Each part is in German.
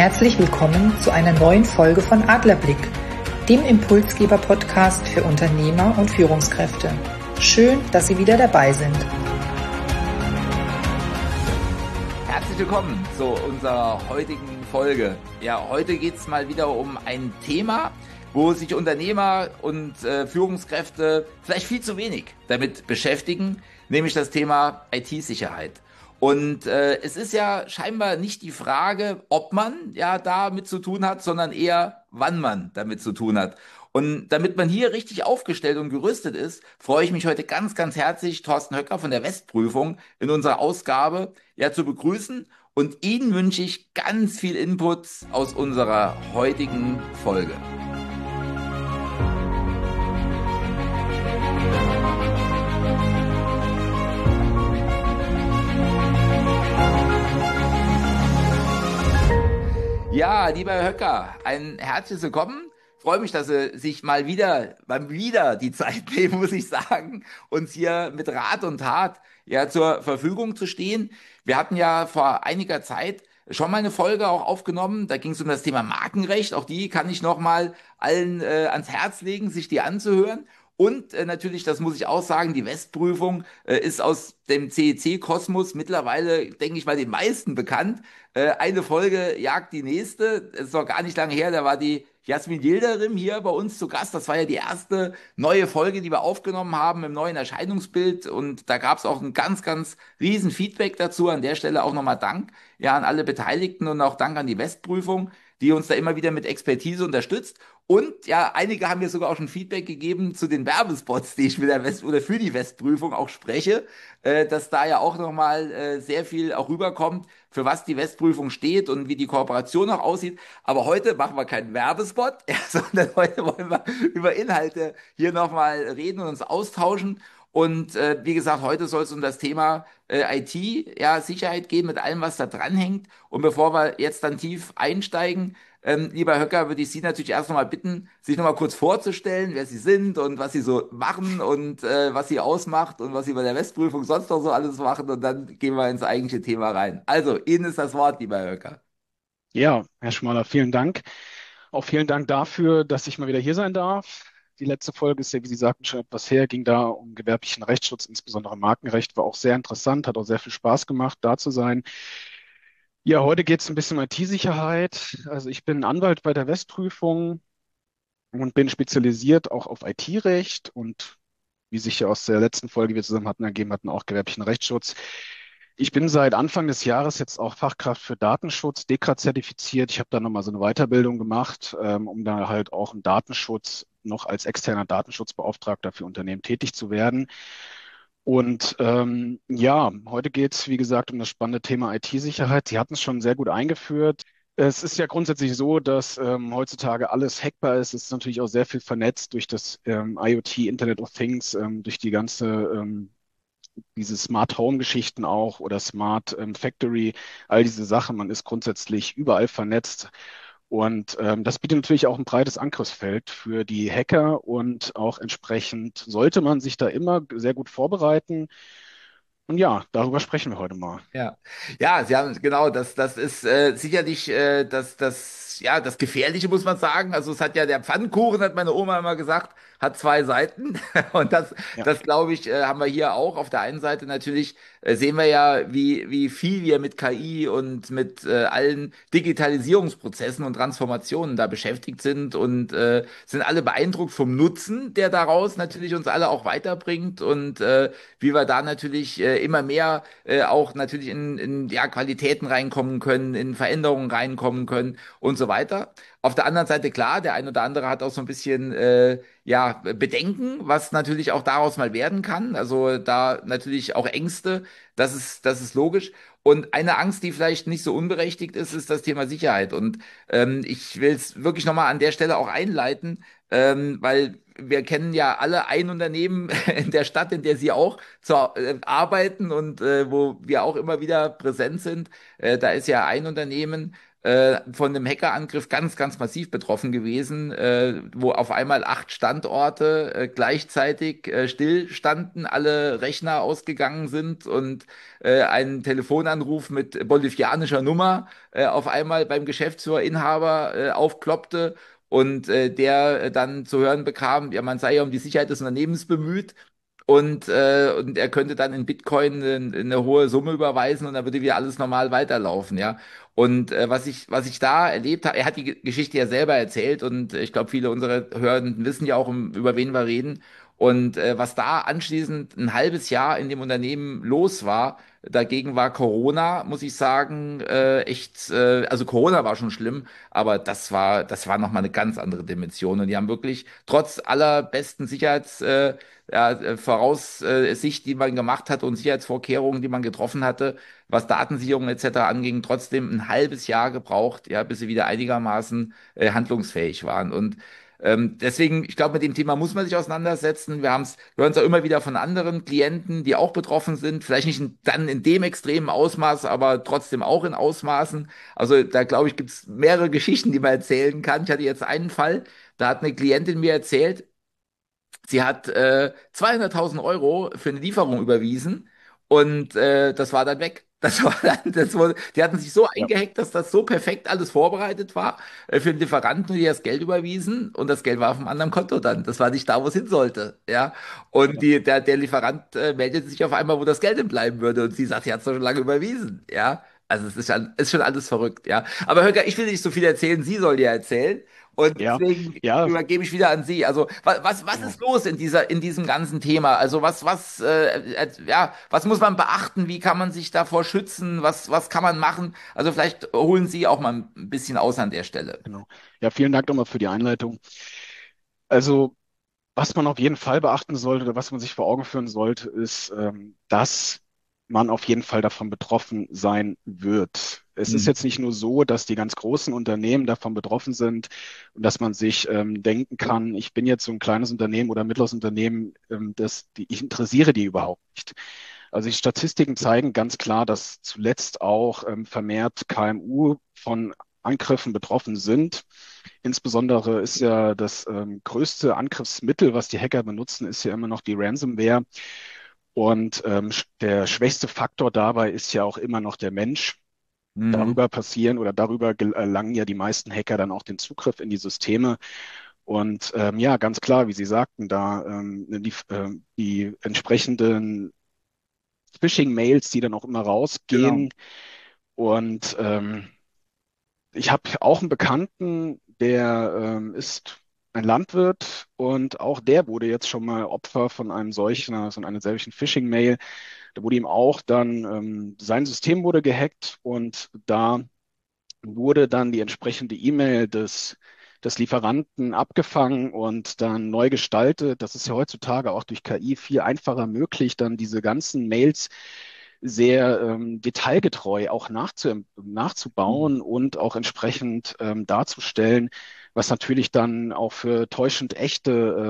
herzlich willkommen zu einer neuen Folge von Adlerblick, dem Impulsgeber-Podcast für Unternehmer und Führungskräfte. Schön, dass Sie wieder dabei sind. Herzlich willkommen zu unserer heutigen Folge. Ja, heute geht es mal wieder um ein Thema, wo sich Unternehmer und Führungskräfte vielleicht viel zu wenig damit beschäftigen, nämlich das Thema IT-Sicherheit. Und es ist ja scheinbar nicht die Frage, ob man ja damit zu tun hat, sondern eher, wann man damit zu tun hat. Und damit man hier richtig aufgestellt und gerüstet ist, freue ich mich heute ganz, ganz herzlich, Thorsten Höcker von der Westprüfung in unserer Ausgabe ja zu begrüßen. Und Ihnen wünsche ich ganz viel Input aus unserer heutigen Folge. Ja, lieber Herr Höcker, ein herzliches Willkommen. Freue mich, dass Sie sich mal wieder die Zeit nehmen, muss ich sagen, uns hier mit Rat und Tat ja zur Verfügung zu stehen. Wir hatten ja vor einiger Zeit schon mal eine Folge auch aufgenommen. Da ging es um das Thema Markenrecht. Auch die kann ich noch mal allen ans Herz legen, sich die anzuhören. Und natürlich, das muss ich auch sagen, die Westprüfung ist aus dem CEC-Kosmos mittlerweile, denke ich mal, den meisten bekannt. Eine Folge jagt die nächste. Es ist noch gar nicht lange her, da war die Jasmin Yildirim hier bei uns zu Gast. Das war ja die erste neue Folge, die wir aufgenommen haben im neuen Erscheinungsbild. Und da gab es auch ein ganz, ganz riesen Feedback dazu. An der Stelle auch nochmal Dank ja an alle Beteiligten und auch Dank an die Westprüfung, die uns da immer wieder mit Expertise unterstützt. Und ja, einige haben mir sogar auch schon Feedback gegeben zu den Werbespots, die ich mit der West oder für die Westprüfung auch spreche, dass da ja auch nochmal sehr viel auch rüberkommt, für was die Westprüfung steht und wie die Kooperation auch aussieht. Aber heute machen wir keinen Werbespot, ja, sondern heute wollen wir über Inhalte hier nochmal reden und uns austauschen. Und wie gesagt, heute soll es um das Thema IT, ja, Sicherheit gehen mit allem, was da dranhängt. Und bevor wir jetzt dann tief einsteigen, lieber Höcker, würde ich Sie natürlich erst nochmal bitten, sich nochmal kurz vorzustellen, wer Sie sind und was Sie so machen und was Sie ausmacht und was Sie bei der Westprüfung sonst noch so alles machen. Und dann gehen wir ins eigentliche Thema rein. Also, Ihnen ist das Wort, lieber Höcker. Ja, Herr Schmaler, vielen Dank. Auch vielen Dank dafür, dass ich mal wieder hier sein darf. Die letzte Folge ist ja, wie Sie sagten, schon etwas her, ging da um gewerblichen Rechtsschutz, insbesondere Markenrecht, war auch sehr interessant, hat auch sehr viel Spaß gemacht, da zu sein. Ja, heute geht es ein bisschen um IT-Sicherheit. Also ich bin Anwalt bei der Westprüfung und bin spezialisiert auch auf IT-Recht und wie sich ja aus der letzten Folge, die wir zusammen hatten, ergeben hatten, auch gewerblichen Rechtsschutz. Ich bin seit Anfang des Jahres jetzt auch Fachkraft für Datenschutz, DEKRA zertifiziert. Ich habe da nochmal so eine Weiterbildung gemacht, um da halt auch im Datenschutz noch als externer Datenschutzbeauftragter für Unternehmen tätig zu werden. Und ja, heute geht es, wie gesagt, um das spannende Thema IT-Sicherheit. Sie hatten es schon sehr gut eingeführt. Es ist ja grundsätzlich so, dass heutzutage alles hackbar ist. Es ist natürlich auch sehr viel vernetzt durch das IoT, Internet of Things, durch die ganze diese Smart Home Geschichten auch oder Smart Factory, all diese Sachen. Man ist grundsätzlich überall vernetzt. Und das bietet natürlich auch ein breites Angriffsfeld für die Hacker und auch entsprechend sollte man sich da immer sehr gut vorbereiten. Und ja, darüber sprechen wir heute mal. Ja, ja, Sie haben genau, das ist sicherlich das Gefährliche, muss man sagen. Also es hat ja der Pfannkuchen, hat meine Oma immer gesagt, hat zwei Seiten. Und Ja, das glaube ich, haben wir hier auch. Auf der einen Seite natürlich sehen wir ja, wie viel wir mit KI und mit allen Digitalisierungsprozessen und Transformationen da beschäftigt sind und sind alle beeindruckt vom Nutzen, der daraus natürlich uns alle auch weiterbringt und wie wir da natürlich immer mehr auch natürlich in ja, Qualitäten reinkommen können, in Veränderungen reinkommen können und so weiter. Auf der anderen Seite klar, der ein oder andere hat auch so ein bisschen ja, Bedenken, was natürlich auch daraus mal werden kann. Also da natürlich auch Ängste, das ist logisch. Und eine Angst, die vielleicht nicht so unberechtigt ist, ist das Thema Sicherheit. Und ich will es wirklich nochmal an der Stelle auch einleiten, weil wir kennen ja alle ein Unternehmen in der Stadt, in der Sie auch arbeiten und wo wir auch immer wieder präsent sind. Da ist ja ein Unternehmen, von einem Hackerangriff ganz, ganz massiv betroffen gewesen, wo auf einmal 8 Standorte gleichzeitig stillstanden, alle Rechner ausgegangen sind und ein Telefonanruf mit bolivianischer Nummer auf einmal beim Geschäftsführer, Inhaber aufploppte. Und der dann zu hören bekam, ja, man sei ja um die Sicherheit des Unternehmens bemüht. Und er könnte dann in Bitcoin eine hohe Summe überweisen und dann würde wieder alles normal weiterlaufen, ja. Und was ich da erlebt habe, er hat die Geschichte ja selber erzählt und ich glaube, viele unserer Hörenden wissen ja auch, über wen wir reden. Und was da anschließend ein halbes Jahr in dem Unternehmen los war, dagegen war Corona, muss ich sagen, echt, also Corona war schon schlimm, aber das war nochmal eine ganz andere Dimension. Und die haben wirklich trotz aller besten ja, Voraussicht, die man gemacht hat und Sicherheitsvorkehrungen, die man getroffen hatte, was Datensicherung etc. anging, trotzdem ein halbes Jahr gebraucht, ja, bis sie wieder einigermaßen handlungsfähig waren. Und deswegen, ich glaube, mit dem Thema muss man sich auseinandersetzen. Wir hören es auch immer wieder von anderen Klienten, die auch betroffen sind, vielleicht nicht dann in dem extremen Ausmaß, aber trotzdem auch in Ausmaßen. Also da glaube ich, gibt es mehrere Geschichten, die man erzählen kann. Ich hatte jetzt einen Fall, da hat eine Klientin mir erzählt, sie hat 200.000 € für eine Lieferung überwiesen und das war dann weg. Die hatten sich so Ja, eingehackt, dass das so perfekt alles vorbereitet war für den Lieferanten, die das Geld überwiesen und das Geld war auf einem anderen Konto dann. Das war nicht da, wo es hin sollte. Ja. Und ja, der Lieferant meldete sich auf einmal, wo das Geld denn bleiben würde. Und sie sagt, sie hat es doch schon lange überwiesen. Ja. Also ist schon alles verrückt, ja. Aber Höcker, ich will nicht so viel erzählen, sie soll dir erzählen. Und ja, deswegen ja, übergebe ich wieder an Sie. Also, was genau. ist los in diesem ganzen Thema? Also, ja, was muss man beachten? Wie kann man sich davor schützen? Was kann man machen? Also, vielleicht holen Sie auch mal ein bisschen aus an der Stelle. Genau. Ja, vielen Dank nochmal für die Einleitung. Also, was man auf jeden Fall beachten sollte oder was man sich vor Augen führen sollte, ist, dass man auf jeden Fall davon betroffen sein wird. Es ist Hm. jetzt nicht nur so, dass die ganz großen Unternehmen davon betroffen sind und dass man sich denken kann, ich bin jetzt so ein kleines Unternehmen oder mittleres Unternehmen, ich interessiere die überhaupt nicht. Also die Statistiken zeigen ganz klar, dass zuletzt auch vermehrt KMU von Angriffen betroffen sind. Insbesondere ist ja das größte Angriffsmittel, was die Hacker benutzen, ist ja immer noch die Ransomware. Und der schwächste Faktor dabei ist ja auch immer noch der Mensch. Hm. Darüber passieren oder darüber erlangen ja die meisten Hacker dann auch den Zugriff in die Systeme. Und ja, ganz klar, wie Sie sagten, da die entsprechenden Phishing-Mails, die dann auch immer Genau. rausgehen. Und ich habe auch einen Bekannten, der ist ein Landwirt und auch der wurde jetzt schon mal Opfer von einer solchen Phishing-Mail. Da wurde ihm auch dann, sein System wurde gehackt und da wurde dann die entsprechende E-Mail des Lieferanten abgefangen und dann neu gestaltet. Das ist ja heutzutage auch durch KI viel einfacher möglich, dann diese ganzen Mails sehr detailgetreu auch nachzubauen und auch entsprechend darzustellen, was natürlich dann auch für täuschend echte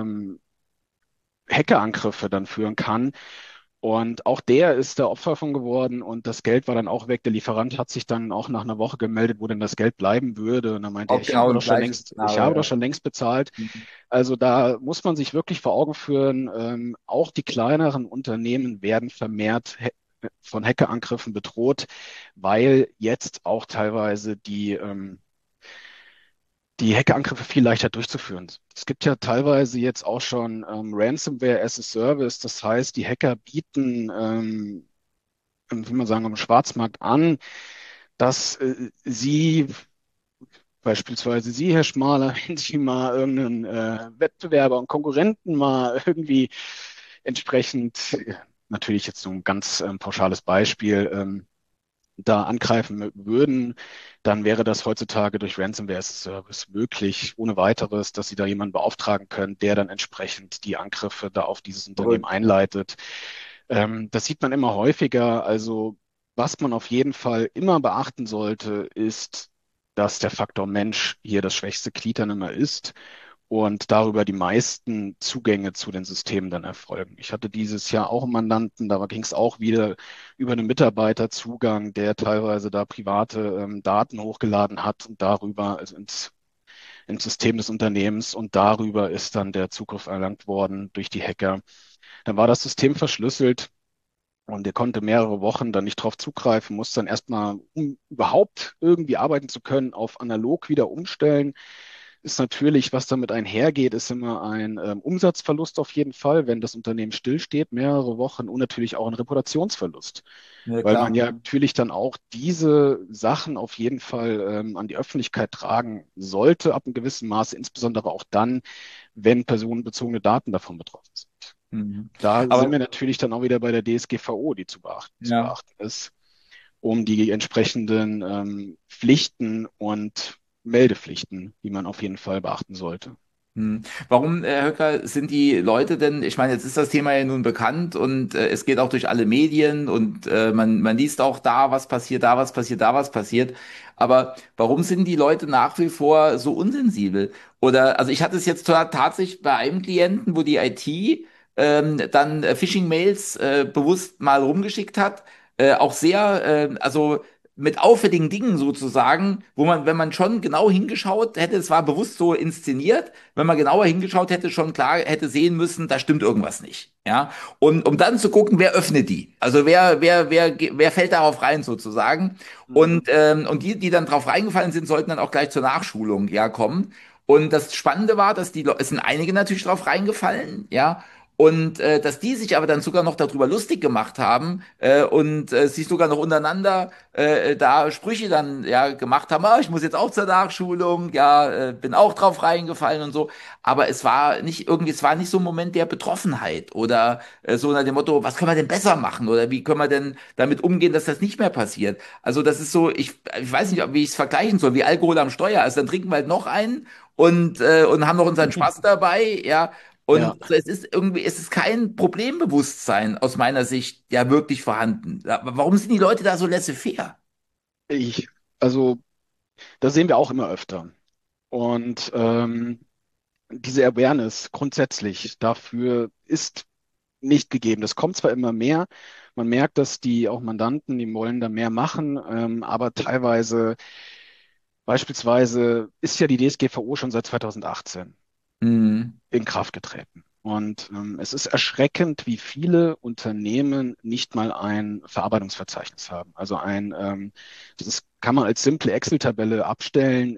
Hackerangriffe dann führen kann. Und auch der ist da Opfer von geworden und das Geld war dann auch weg. Der Lieferant hat sich dann auch nach einer Woche gemeldet, wo denn das Geld bleiben würde. Und dann meinte er, Auch genau das gleiche ich Szenario, habe doch ja. schon längst bezahlt. Hm. Also da muss man sich wirklich vor Augen führen, auch die kleineren Unternehmen werden vermehrt von Hackerangriffen bedroht, weil jetzt auch teilweise die Hackerangriffe viel leichter durchzuführen sind. Es gibt ja teilweise jetzt auch schon Ransomware as a Service. Das heißt, die Hacker bieten, wie man sagen, am Schwarzmarkt an, dass beispielsweise Sie, Herr Schmaler, wenn Sie mal irgendeinen Wettbewerber und Konkurrenten mal irgendwie entsprechend, natürlich jetzt so ein ganz pauschales Beispiel, da angreifen würden, dann wäre das heutzutage durch Ransomware as a Service möglich, ohne weiteres, dass Sie da jemanden beauftragen können, der dann entsprechend die Angriffe da auf dieses Unternehmen Verrückt. einleitet. Das sieht man immer häufiger. Also was man auf jeden Fall immer beachten sollte, ist, dass der Faktor Mensch hier das schwächste Glied dann immer ist und darüber die meisten Zugänge zu den Systemen dann erfolgen. Ich hatte dieses Jahr auch einen Mandanten, da ging es auch wieder über einen Mitarbeiterzugang, der teilweise da private Daten hochgeladen hat und darüber, also ins System des Unternehmens, und darüber ist dann der Zugriff erlangt worden durch die Hacker. Dann war das System verschlüsselt. Und er konnte mehrere Wochen dann nicht drauf zugreifen, musste dann erstmal, um überhaupt irgendwie arbeiten zu können, auf analog wieder umstellen. Ist natürlich, was damit einhergeht, ist immer ein Umsatzverlust auf jeden Fall, wenn das Unternehmen stillsteht, mehrere Wochen, und natürlich auch ein Reputationsverlust, Ja, weil man klar. ja natürlich dann auch diese Sachen auf jeden Fall an die Öffentlichkeit tragen sollte, ab einem gewissen Maße, insbesondere auch dann, wenn personenbezogene Daten davon betroffen sind. Mhm. Da sind wir Aber natürlich dann auch wieder bei der DSGVO, die zu ja. beachten ist, um die entsprechenden Pflichten und Meldepflichten, die man auf jeden Fall beachten sollte. Hm. Warum, Herr Höcker, sind die Leute denn, ich meine, jetzt ist das Thema ja nun bekannt und es geht auch durch alle Medien und man liest auch da, was passiert, da was passiert, da was passiert. Aber warum sind die Leute nach wie vor so unsensibel? Oder, also ich hatte es jetzt tatsächlich bei einem Klienten, wo die IT dann Phishing-Mails bewusst mal rumgeschickt hat, auch sehr, also mit auffälligen Dingen sozusagen, wo man, wenn man schon genau hingeschaut hätte, es war bewusst so inszeniert, wenn man genauer hingeschaut hätte, schon klar hätte sehen müssen, da stimmt irgendwas nicht. Ja, und um dann zu gucken, wer öffnet die? Also wer fällt darauf rein sozusagen? Mhm. Und die dann drauf reingefallen sind, sollten dann auch gleich zur Nachschulung ja kommen. Und das Spannende war, dass es sind einige natürlich drauf reingefallen, ja. Und dass die sich aber dann sogar noch darüber lustig gemacht haben und sich sogar noch untereinander da Sprüche dann ja gemacht haben, ah, ich muss jetzt auch zur Nachschulung, ja, bin auch drauf reingefallen und so. Aber es war nicht irgendwie, es war nicht so ein Moment der Betroffenheit oder so nach dem Motto, was können wir denn besser machen oder wie können wir denn damit umgehen, dass das nicht mehr passiert. Also das ist so, ich weiß nicht, wie ich es vergleichen soll, wie Alkohol am Steuer. Also dann trinken wir halt noch einen und haben noch unseren Spaß dabei, ja. Ja, Und also es ist irgendwie, es ist kein Problembewusstsein aus meiner Sicht ja wirklich vorhanden. Aber warum sind die Leute da so laissez-faire? ich, also das sehen wir auch immer öfter. Und diese Awareness grundsätzlich dafür ist nicht gegeben. Das kommt zwar immer mehr, man merkt, dass die auch Mandanten, die wollen da mehr machen, aber teilweise, beispielsweise, ist ja die DSGVO schon seit 2018 Hm, in Kraft getreten. Und es ist erschreckend, wie viele Unternehmen nicht mal ein Verarbeitungsverzeichnis haben. Also das kann man als simple Excel-Tabelle abstellen,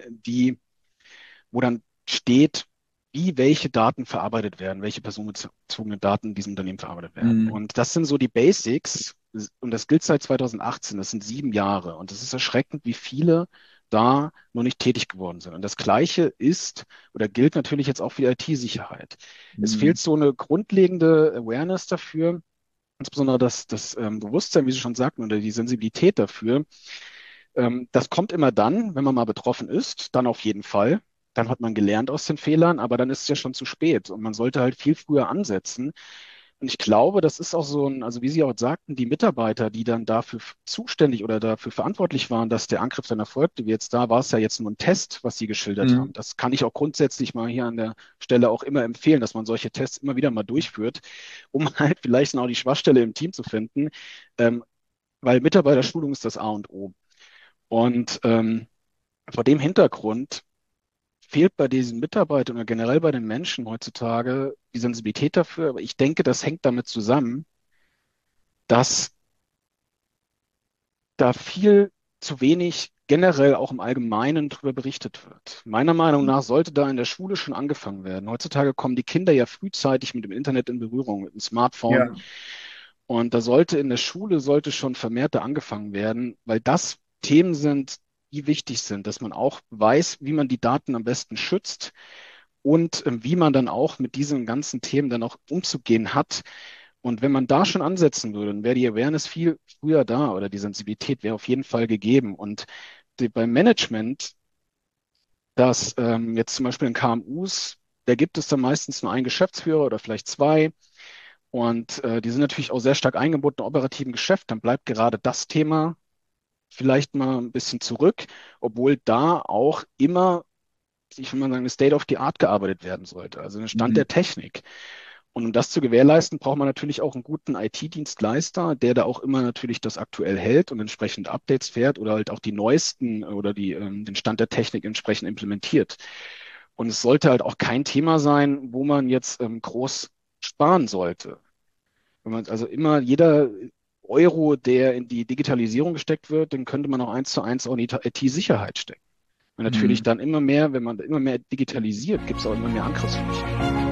wo dann steht, wie welche Daten verarbeitet werden, welche personenbezogene Daten in diesem Unternehmen verarbeitet werden. hm, Und das sind so die Basics. Und das gilt seit 2018. Das sind 7 Jahre. Und es ist erschreckend, wie viele da noch nicht tätig geworden sind. Und das Gleiche ist oder gilt natürlich jetzt auch für die IT-Sicherheit. Es hm, fehlt so eine grundlegende Awareness dafür, insbesondere das Bewusstsein, wie Sie schon sagten, oder die Sensibilität dafür. Das kommt immer dann, wenn man mal betroffen ist, dann auf jeden Fall. Dann hat man gelernt aus den Fehlern, aber dann ist es ja schon zu spät und man sollte halt viel früher ansetzen. Und ich glaube, das ist auch so also wie Sie auch sagten, die Mitarbeiter, die dann dafür zuständig oder dafür verantwortlich waren, dass der Angriff dann erfolgte, wie jetzt da, war es ja jetzt nur ein Test, was Sie geschildert hm. haben. Das kann ich auch grundsätzlich mal hier an der Stelle auch immer empfehlen, dass man solche Tests immer wieder mal durchführt, um halt vielleicht dann auch die Schwachstelle im Team zu finden, ähm, weil Mitarbeiterschulung ist das A und O. Und vor dem Hintergrund fehlt bei diesen Mitarbeitern oder generell bei den Menschen heutzutage die Sensibilität dafür. Aber ich denke, das hängt damit zusammen, dass da viel zu wenig generell auch im Allgemeinen darüber berichtet wird. Meiner Meinung nach sollte da in der Schule schon angefangen werden. Heutzutage kommen die Kinder ja frühzeitig mit dem Internet in Berührung, mit dem Smartphone. Ja. Und da sollte in der Schule sollte schon vermehrter angefangen werden, weil das Themen sind, die wichtig sind, dass man auch weiß, wie man die Daten am besten schützt und wie man dann auch mit diesen ganzen Themen dann auch umzugehen hat. Und wenn man da schon ansetzen würde, dann wäre die Awareness viel früher da oder die Sensibilität wäre auf jeden Fall gegeben. Und beim Management, das jetzt zum Beispiel in KMUs, da gibt es dann meistens nur einen Geschäftsführer oder vielleicht zwei. Und die sind natürlich auch sehr stark eingebunden im operativen Geschäft. Dann bleibt gerade das Thema vielleicht mal ein bisschen zurück, obwohl da auch immer ich will mal sagen, eine State of the Art gearbeitet werden sollte, also ein Stand Mhm. der Technik. Und um das zu gewährleisten, braucht man natürlich auch einen guten IT-Dienstleister, der da auch immer natürlich das aktuell hält und entsprechend Updates fährt oder halt auch die neuesten oder den Stand der Technik entsprechend implementiert. Und es sollte halt auch kein Thema sein, wo man jetzt groß sparen sollte. Wenn man also immer jeder Euro, der in die Digitalisierung gesteckt wird, den könnte man auch eins zu eins auch in die IT-Sicherheit stecken. Und natürlich Mhm. dann immer mehr, wenn man immer mehr digitalisiert, gibt es auch immer mehr Angriffsflächen.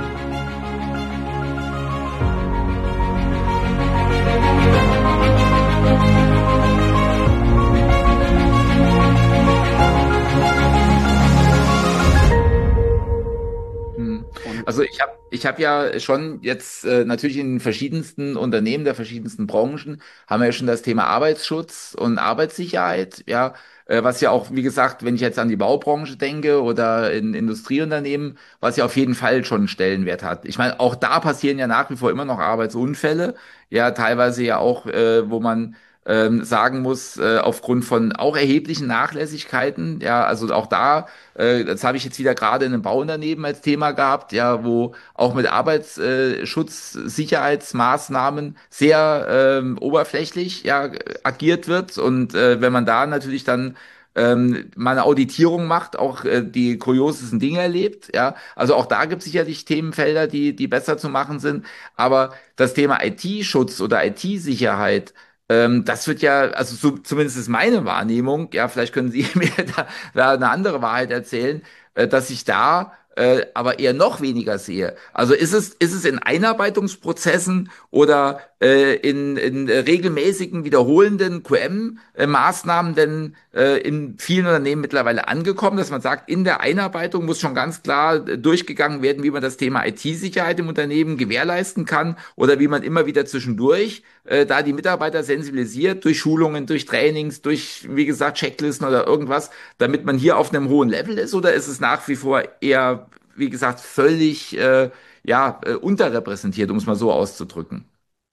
Hm. Und Also ich hab ja schon jetzt natürlich in den verschiedensten Unternehmen der verschiedensten Branchen haben wir ja schon das Thema Arbeitsschutz und Arbeitssicherheit, ja, was ja auch, wie gesagt, wenn ich jetzt an die Baubranche denke oder in Industrieunternehmen, was ja auf jeden Fall schon einen Stellenwert hat. Ich meine, auch da passieren ja nach wie vor immer noch Arbeitsunfälle, ja, teilweise ja auch, wo man sagen muss, aufgrund von auch erheblichen Nachlässigkeiten, ja, also auch da das habe ich jetzt wieder gerade in einem Bauunternehmen als Thema gehabt, ja, wo auch mit Arbeitsschutz, Sicherheitsmaßnahmen sehr oberflächlich ja, agiert wird. Und wenn man da natürlich dann mal eine Auditierung macht, auch die kuriosesten Dinge erlebt, ja. Also auch da gibt es sicherlich Themenfelder, die besser zu machen sind. Aber das Thema IT-Schutz oder IT-Sicherheit, das wird ja, also so, zumindest ist meine Wahrnehmung, ja, vielleicht können Sie mir da eine andere Wahrheit erzählen, dass ich da aber eher noch weniger sehe. Also ist es in Einarbeitungsprozessen oder in regelmäßigen wiederholenden QM-Maßnahmen denn in vielen Unternehmen mittlerweile angekommen, dass man sagt, in der Einarbeitung muss schon ganz klar durchgegangen werden, wie man das Thema IT-Sicherheit im Unternehmen gewährleisten kann oder wie man immer wieder zwischendurch da die Mitarbeiter sensibilisiert durch Schulungen, durch Trainings, durch, wie gesagt, Checklisten oder irgendwas, damit man hier auf einem hohen Level ist? Oder ist es nach wie vor eher, wie gesagt, völlig ja, unterrepräsentiert, um es mal so auszudrücken?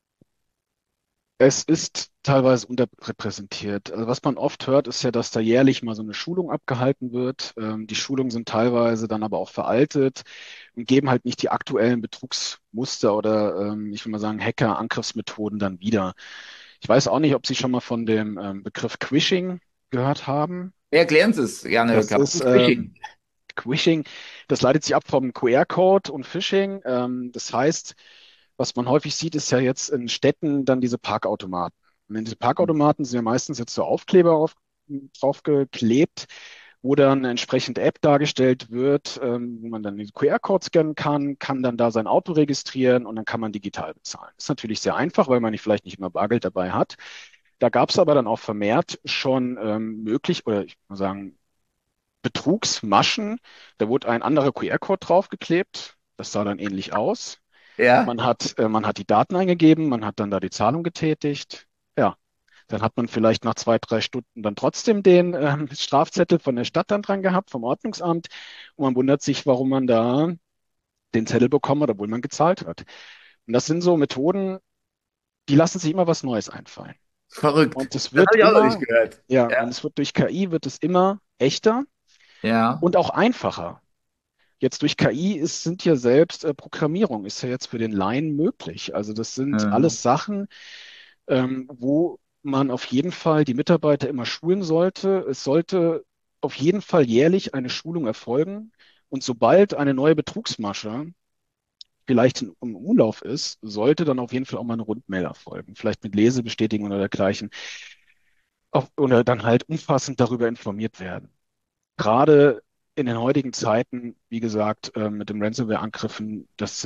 es ist teilweise unterrepräsentiert. Also was man oft hört, ist ja, dass da jährlich mal so eine Schulung abgehalten wird. Die Schulungen sind teilweise dann aber auch veraltet und geben halt nicht die aktuellen Betrugsmuster oder ich will mal sagen Hacker-Angriffsmethoden dann wieder. Ich weiß auch nicht, ob Sie schon mal von dem Begriff Quishing gehört haben. Erklären Sie es gerne, Herr Das Kapp. ist Phishing. Quishing, das leitet sich ab vom QR-Code und Phishing. Das heißt, was man häufig sieht, ist ja jetzt in Städten dann diese Parkautomaten. Und diese Parkautomaten sind ja meistens jetzt so Aufkleber draufgeklebt, wo dann entsprechend App dargestellt wird, wo man dann den QR-Code scannen kann, kann dann da sein Auto registrieren und dann kann man digital bezahlen. Ist natürlich sehr einfach, weil man vielleicht nicht immer Bargeld dabei hat. Da gab es aber dann auch vermehrt schon möglich, oder ich muss sagen, Betrugsmaschen. Da wurde ein anderer QR-Code draufgeklebt. Das sah dann ähnlich aus. Ja. Man hat die Daten eingegeben, man hat dann da die Zahlung getätigt. Ja, dann hat man vielleicht nach 2, 3 Stunden dann trotzdem den Strafzettel von der Stadt dann dran gehabt, vom Ordnungsamt. Und man wundert sich, warum man da den Zettel bekommen hat, obwohl man gezahlt hat. Und das sind so Methoden, die lassen sich immer was Neues einfallen. Verrückt. Und es Das wird habe ich auch noch nicht immer, gehört. ja, und Ja. es wird durch KI wird es immer echter Ja. und auch einfacher. Jetzt durch KI sind ja selbst Programmierung ist ja jetzt für den Laien möglich. Also das sind Mhm. alles Sachen, wo man auf jeden Fall die Mitarbeiter immer schulen sollte. Es sollte auf jeden Fall jährlich eine Schulung erfolgen. Und sobald eine neue Betrugsmasche vielleicht im Umlauf ist, sollte dann auf jeden Fall auch mal eine Rundmail erfolgen. Vielleicht mit Lesebestätigung oder dergleichen. Oder dann halt umfassend darüber informiert werden. Gerade in den heutigen Zeiten, wie gesagt, mit den Ransomware-Angriffen,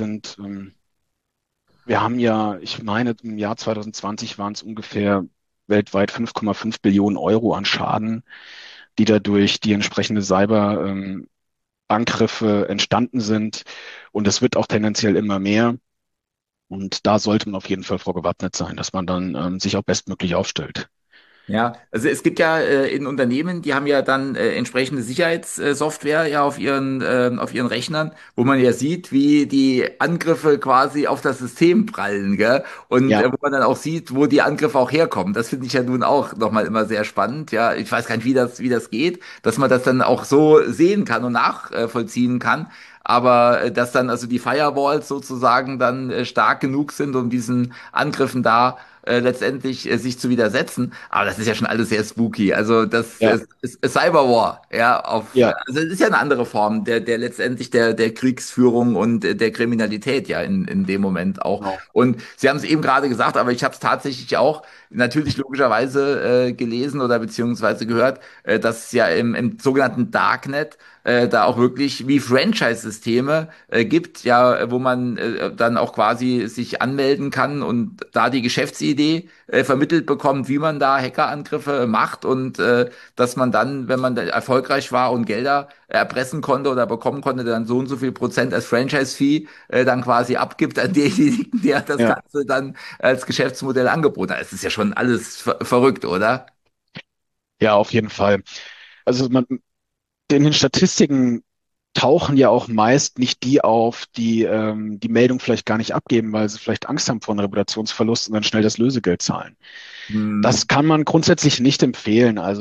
wir haben ja, ich meine, im Jahr 2020 waren es ungefähr weltweit 5,5 Billionen Euro an Schaden, die dadurch die entsprechende Cyber-Angriffe entstanden sind. Und es wird auch tendenziell immer mehr. Und da sollte man auf jeden Fall vorgewappnet sein, dass man dann sich auch bestmöglich aufstellt. Ja, also es gibt ja in Unternehmen, die haben ja dann entsprechende Sicherheitssoftware ja auf ihren Rechnern, wo man ja sieht, wie die Angriffe quasi auf das System prallen, gell? Und Ja, wo man dann auch sieht, wo die Angriffe auch herkommen. Das finde ich ja nun auch nochmal immer sehr spannend. Ja, ich weiß gar nicht, wie das geht, dass man das dann auch so sehen kann und nachvollziehen kann. Aber dass dann also die Firewalls sozusagen dann stark genug sind, um diesen Angriffen da letztendlich sich zu widersetzen. Aber das ist ja schon alles sehr spooky. Also das ja, ist Cyberwar, ja, ja, also es ist ja eine andere Form der letztendlich der Kriegsführung und der Kriminalität ja in dem Moment auch. genau. Und Sie haben es eben gerade gesagt, aber ich habe es tatsächlich auch natürlich logischerweise gelesen oder beziehungsweise gehört, dass es ja im sogenannten Darknet da auch wirklich wie Franchise-Systeme gibt, ja, wo man dann auch quasi sich anmelden kann und da die Geschäftsidee vermittelt bekommt, wie man da Hackerangriffe macht und dass man dann, wenn man da erfolgreich war und Gelder erpressen konnte oder bekommen konnte, dann so und so viel Prozent als Franchise-Fee dann quasi abgibt an denjenigen, der das Ja, Ganze dann als Geschäftsmodell angeboten hat. Es ist ja schon alles verrückt, oder? ja, auf jeden Fall. Also in den Statistiken tauchen ja auch meist nicht die auf, die die Meldung vielleicht gar nicht abgeben, weil sie vielleicht Angst haben vor einem Reputationsverlust und dann schnell das Lösegeld zahlen. Hm. Das kann man grundsätzlich nicht empfehlen. Also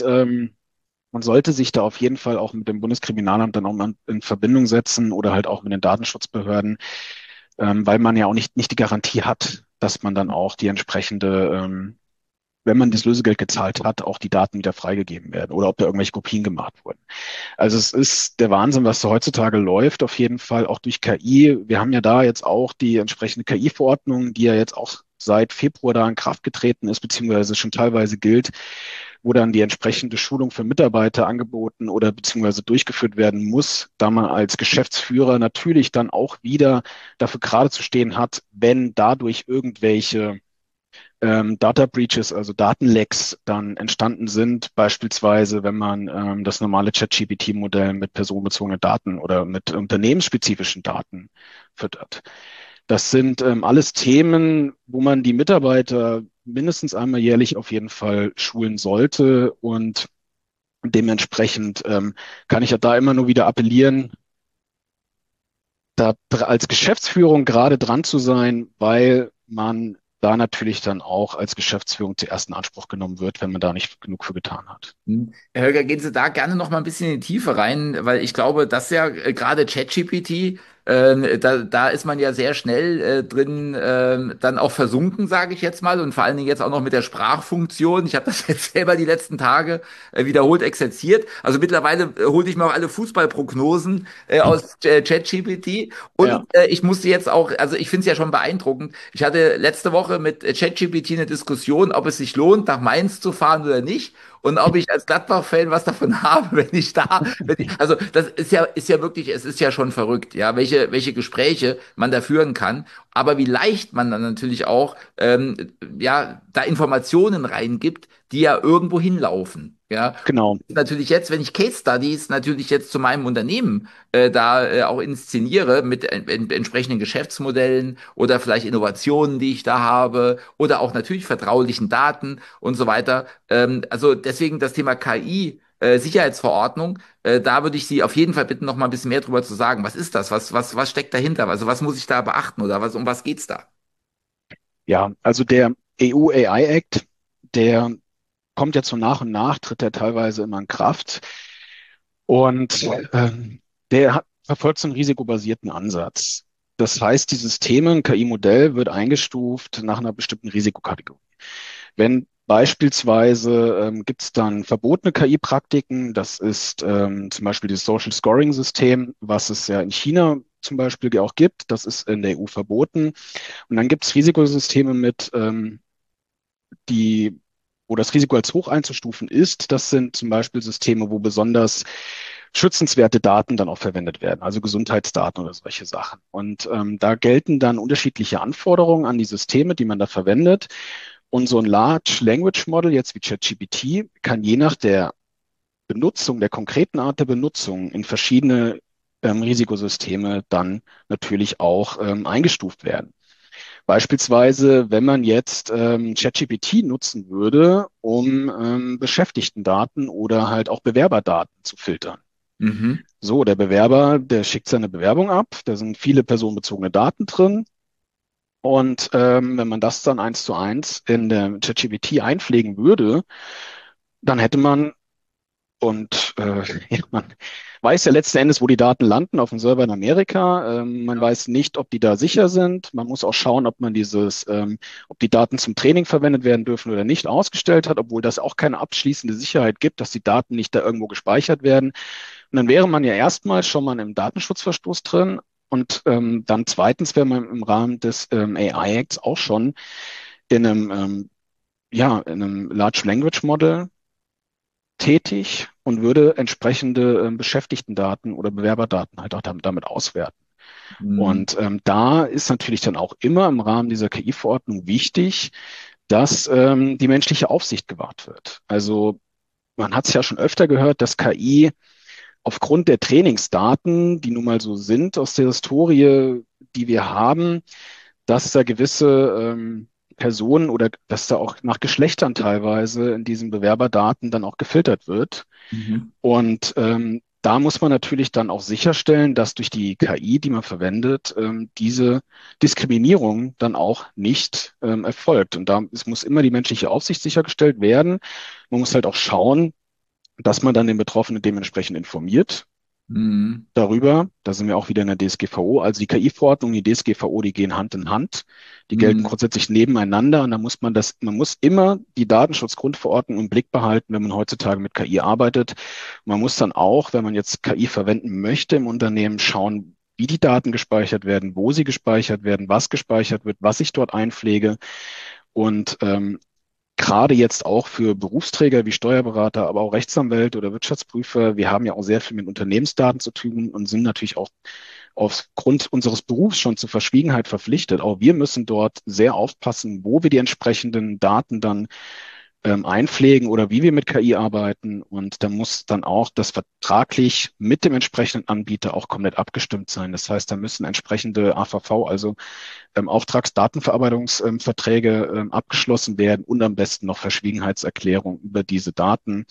man sollte sich da auf jeden Fall auch mit dem Bundeskriminalamt dann auch mal in Verbindung setzen oder halt auch mit den Datenschutzbehörden, weil man ja auch nicht die Garantie hat, dass man dann auch die entsprechende, wenn man das Lösegeld gezahlt hat, auch die Daten wieder freigegeben werden oder ob da irgendwelche Kopien gemacht wurden. Also es ist der Wahnsinn, was da heutzutage läuft, auf jeden Fall auch durch KI. Wir haben ja da jetzt auch die entsprechende KI-Verordnung, die ja jetzt auch seit Februar da in Kraft getreten ist, beziehungsweise schon teilweise gilt, wo dann die entsprechende Schulung für Mitarbeiter angeboten oder beziehungsweise durchgeführt werden muss, da man als Geschäftsführer natürlich dann auch wieder dafür gerade zu stehen hat, wenn dadurch irgendwelche Data Breaches, also Datenlecks dann entstanden sind, beispielsweise wenn man das normale ChatGPT-Modell mit personenbezogenen Daten oder mit unternehmensspezifischen Daten füttert. Das sind alles Themen, wo man die Mitarbeiter mindestens einmal jährlich auf jeden Fall schulen sollte und dementsprechend kann ich ja da immer nur wieder appellieren, da als Geschäftsführung gerade dran zu sein, weil man da natürlich dann auch als Geschäftsführung zuerst in Anspruch genommen wird, wenn man da nicht genug für getan hat. Herr Höger, gehen Sie da gerne noch mal ein bisschen in die Tiefe rein, weil ich glaube, dass ja gerade ChatGPT, da ist man ja sehr schnell drin, dann auch versunken, sage ich jetzt mal, und vor allen Dingen jetzt auch noch mit der Sprachfunktion. Ich habe das jetzt selber die letzten Tage wiederholt exerziert. Also mittlerweile hole ich mir auch alle Fußballprognosen aus ChatGPT Ja, und ich musste jetzt auch, also ich finde es ja schon beeindruckend. Ich hatte letzte Woche mit ChatGPT eine Diskussion, ob es sich lohnt, nach Mainz zu fahren oder nicht. Und ob ich als Gladbach-Fan was davon habe, also das ist ja wirklich, es ist ja schon verrückt, ja, welche Gespräche man da führen kann, aber wie leicht man dann natürlich auch, ja, da Informationen reingibt, die ja irgendwo hinlaufen, ja. genau, Natürlich jetzt, wenn ich Case Studies natürlich jetzt zu meinem Unternehmen da auch inszeniere mit entsprechenden Geschäftsmodellen oder vielleicht Innovationen, die ich da habe oder auch natürlich vertraulichen Daten und so weiter, also deswegen das Thema KI, Sicherheitsverordnung, da würde ich Sie auf jeden Fall bitten, noch mal ein bisschen mehr drüber zu sagen. Was ist das? Was steckt dahinter? Also was muss ich da beachten oder um was geht's da? ja, also der EU AI Act, der kommt jetzt so nach und nach, tritt er teilweise immer in Kraft und verfolgt so einen risikobasierten Ansatz. Das heißt, dieses Thema, ein KI-Modell, wird eingestuft nach einer bestimmten Risikokategorie. Wenn beispielsweise gibt es dann verbotene KI-Praktiken, das ist zum Beispiel das Social Scoring-System, was es ja in China zum Beispiel auch gibt, das ist in der EU verboten. Und dann gibt es Risikosysteme die, wo das Risiko als hoch einzustufen ist. Das sind zum Beispiel Systeme, wo besonders schützenswerte Daten dann auch verwendet werden, also Gesundheitsdaten oder solche Sachen. Und da gelten dann unterschiedliche Anforderungen an die Systeme, die man da verwendet. Und so ein Large Language Model, jetzt wie ChatGPT, kann je nach der Benutzung, der konkreten Art der Benutzung in verschiedene Risikosysteme dann natürlich auch eingestuft werden. Beispielsweise, wenn man jetzt ChatGPT nutzen würde, um Beschäftigtendaten oder halt auch Bewerberdaten zu filtern. Mhm. So, der Bewerber, der schickt seine Bewerbung ab, da sind viele personenbezogene Daten drin. Und wenn man das dann eins zu eins in der ChatGPT einpflegen würde, dann hätte man, und ja, man weiß ja letzten Endes, wo die Daten landen, auf dem Server in Amerika. Man Ja. weiß nicht, ob die da sicher sind. Man muss auch schauen, ob man ob die Daten zum Training verwendet werden dürfen oder nicht, ausgestellt hat, obwohl das auch keine abschließende Sicherheit gibt, dass die Daten nicht da irgendwo gespeichert werden. Und dann wäre man ja erstmal schon mal im Datenschutzverstoß drin. Und dann zweitens wäre man im Rahmen des AI Acts auch schon in in einem Large Language Model tätig und würde entsprechende Beschäftigtendaten oder Bewerberdaten halt auch damit auswerten. Mhm. Und da ist natürlich dann auch immer im Rahmen dieser KI-Verordnung wichtig, dass die menschliche Aufsicht gewahrt wird. Also man hat es ja schon öfter gehört, dass KI aufgrund der Trainingsdaten, die nun mal so sind aus der Historie, die wir haben, dass da gewisse Personen oder dass da auch nach Geschlechtern teilweise in diesen Bewerberdaten dann auch gefiltert wird. Mhm. Und da muss man natürlich dann auch sicherstellen, dass durch die KI, die man verwendet, diese Diskriminierung dann auch nicht erfolgt. Und es muss immer die menschliche Aufsicht sichergestellt werden. Man muss halt auch schauen, dass man dann den Betroffenen dementsprechend informiert Mhm. darüber. Da sind wir auch wieder in der DSGVO. Also die KI-Verordnung, die DSGVO, die gehen Hand in Hand. Die gelten Mhm. grundsätzlich nebeneinander und da muss man muss immer die Datenschutzgrundverordnung im Blick behalten, wenn man heutzutage mit KI arbeitet. Man muss dann auch, wenn man jetzt KI verwenden möchte im Unternehmen, schauen, wie die Daten gespeichert werden, wo sie gespeichert werden, was gespeichert wird, was ich dort einpflege. Und gerade jetzt auch für Berufsträger wie Steuerberater, aber auch Rechtsanwälte oder Wirtschaftsprüfer, wir haben ja auch sehr viel mit Unternehmensdaten zu tun und sind natürlich auch aufgrund unseres Berufs schon zur Verschwiegenheit verpflichtet. Auch wir müssen dort sehr aufpassen, wo wir die entsprechenden Daten dann einpflegen oder wie wir mit KI arbeiten. Und da muss dann auch das vertraglich mit dem entsprechenden Anbieter auch komplett abgestimmt sein. Das heißt, da müssen entsprechende AVV, also Auftragsdatenverarbeitungsverträge abgeschlossen werden und am besten noch Verschwiegenheitserklärungen über diese Daten.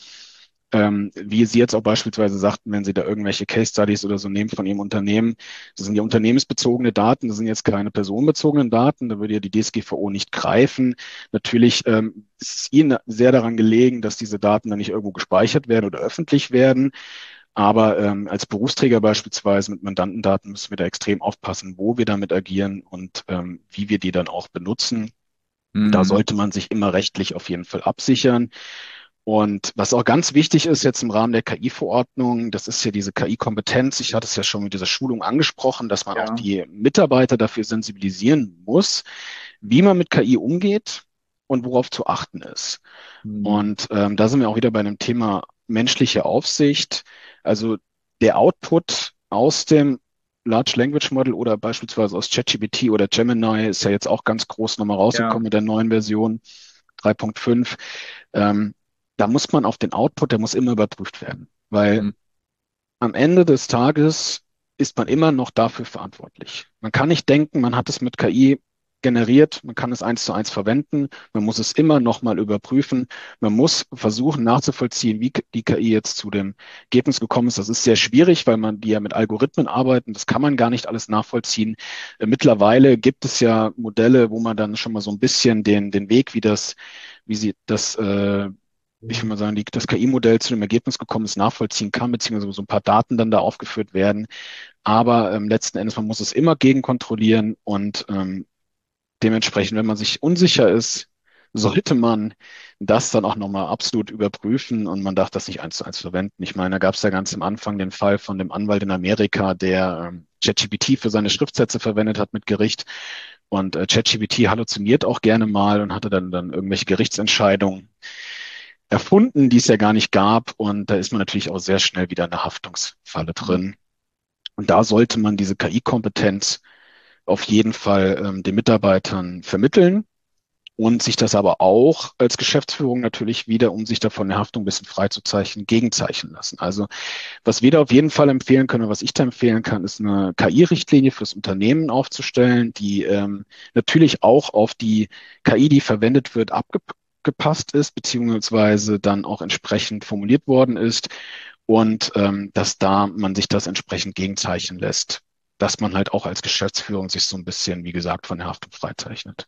Wie Sie jetzt auch beispielsweise sagten, wenn Sie da irgendwelche Case Studies oder so nehmen von Ihrem Unternehmen, das sind ja unternehmensbezogene Daten, das sind jetzt keine personenbezogenen Daten, da würde ja die DSGVO nicht greifen. Natürlich ist es Ihnen sehr daran gelegen, dass diese Daten dann nicht irgendwo gespeichert werden oder öffentlich werden. Aber als Berufsträger beispielsweise mit Mandantendaten müssen wir da extrem aufpassen, wo wir damit agieren und wie wir die dann auch benutzen. Da Mhm. sollte man sich immer rechtlich auf jeden Fall absichern. Und was auch ganz wichtig ist jetzt im Rahmen der KI-Verordnung, das ist ja diese KI-Kompetenz. Ich hatte es ja schon mit dieser Schulung angesprochen, dass man auch Ja. die Mitarbeiter dafür sensibilisieren muss, wie man mit KI umgeht und worauf zu achten ist. Mhm. Und da sind wir auch wieder bei einem Thema menschliche Aufsicht. Also der Output aus dem Large Language Model oder beispielsweise aus ChatGPT oder Gemini ist ja jetzt auch ganz groß nochmal Ja. rausgekommen mit der neuen Version 3.5. Ähm, Da muss man auf den Output, der muss immer überprüft werden, weil Mhm. am Ende des Tages ist man immer noch dafür verantwortlich. Man kann nicht denken, man hat es mit KI generiert, man kann es eins zu eins verwenden, man muss es immer noch mal überprüfen, man muss versuchen nachzuvollziehen, wie die KI jetzt zu dem Ergebnis gekommen ist. Das ist sehr schwierig, weil man die ja mit Algorithmen arbeiten, das kann man gar nicht alles nachvollziehen. Mittlerweile gibt es ja Modelle, wo man dann schon mal so ein bisschen den Weg, wie sie das ich will mal sagen, das KI-Modell zu dem Ergebnis gekommen ist, nachvollziehen kann, beziehungsweise so ein paar Daten dann da aufgeführt werden. Aber letzten Endes, man muss es immer gegenkontrollieren und dementsprechend, wenn man sich unsicher ist, sollte man das dann auch nochmal absolut überprüfen und man darf das nicht eins zu eins verwenden. Ich meine, da gab es ja ganz am Anfang den Fall von dem Anwalt in Amerika, der ChatGPT für seine Schriftsätze verwendet hat mit Gericht. Und ChatGPT halluziniert auch gerne mal und hatte dann irgendwelche Gerichtsentscheidungen erfunden, die es ja gar nicht gab. Und da ist man natürlich auch sehr schnell wieder in der Haftungsfalle drin. Und da sollte man diese KI-Kompetenz auf jeden Fall den Mitarbeitern vermitteln und sich das aber auch als Geschäftsführung natürlich wieder, um sich davon der Haftung ein bisschen freizuzeichnen, gegenzeichnen lassen. Also was wir da auf jeden Fall empfehlen können, oder was ich da empfehlen kann, ist eine KI-Richtlinie fürs Unternehmen aufzustellen, die natürlich auch auf die KI, die verwendet wird, abgepasst ist, beziehungsweise dann auch entsprechend formuliert worden ist und dass da man sich das entsprechend gegenzeichnen lässt, dass man halt auch als Geschäftsführung sich so ein bisschen, wie gesagt, von der Haftung freizeichnet.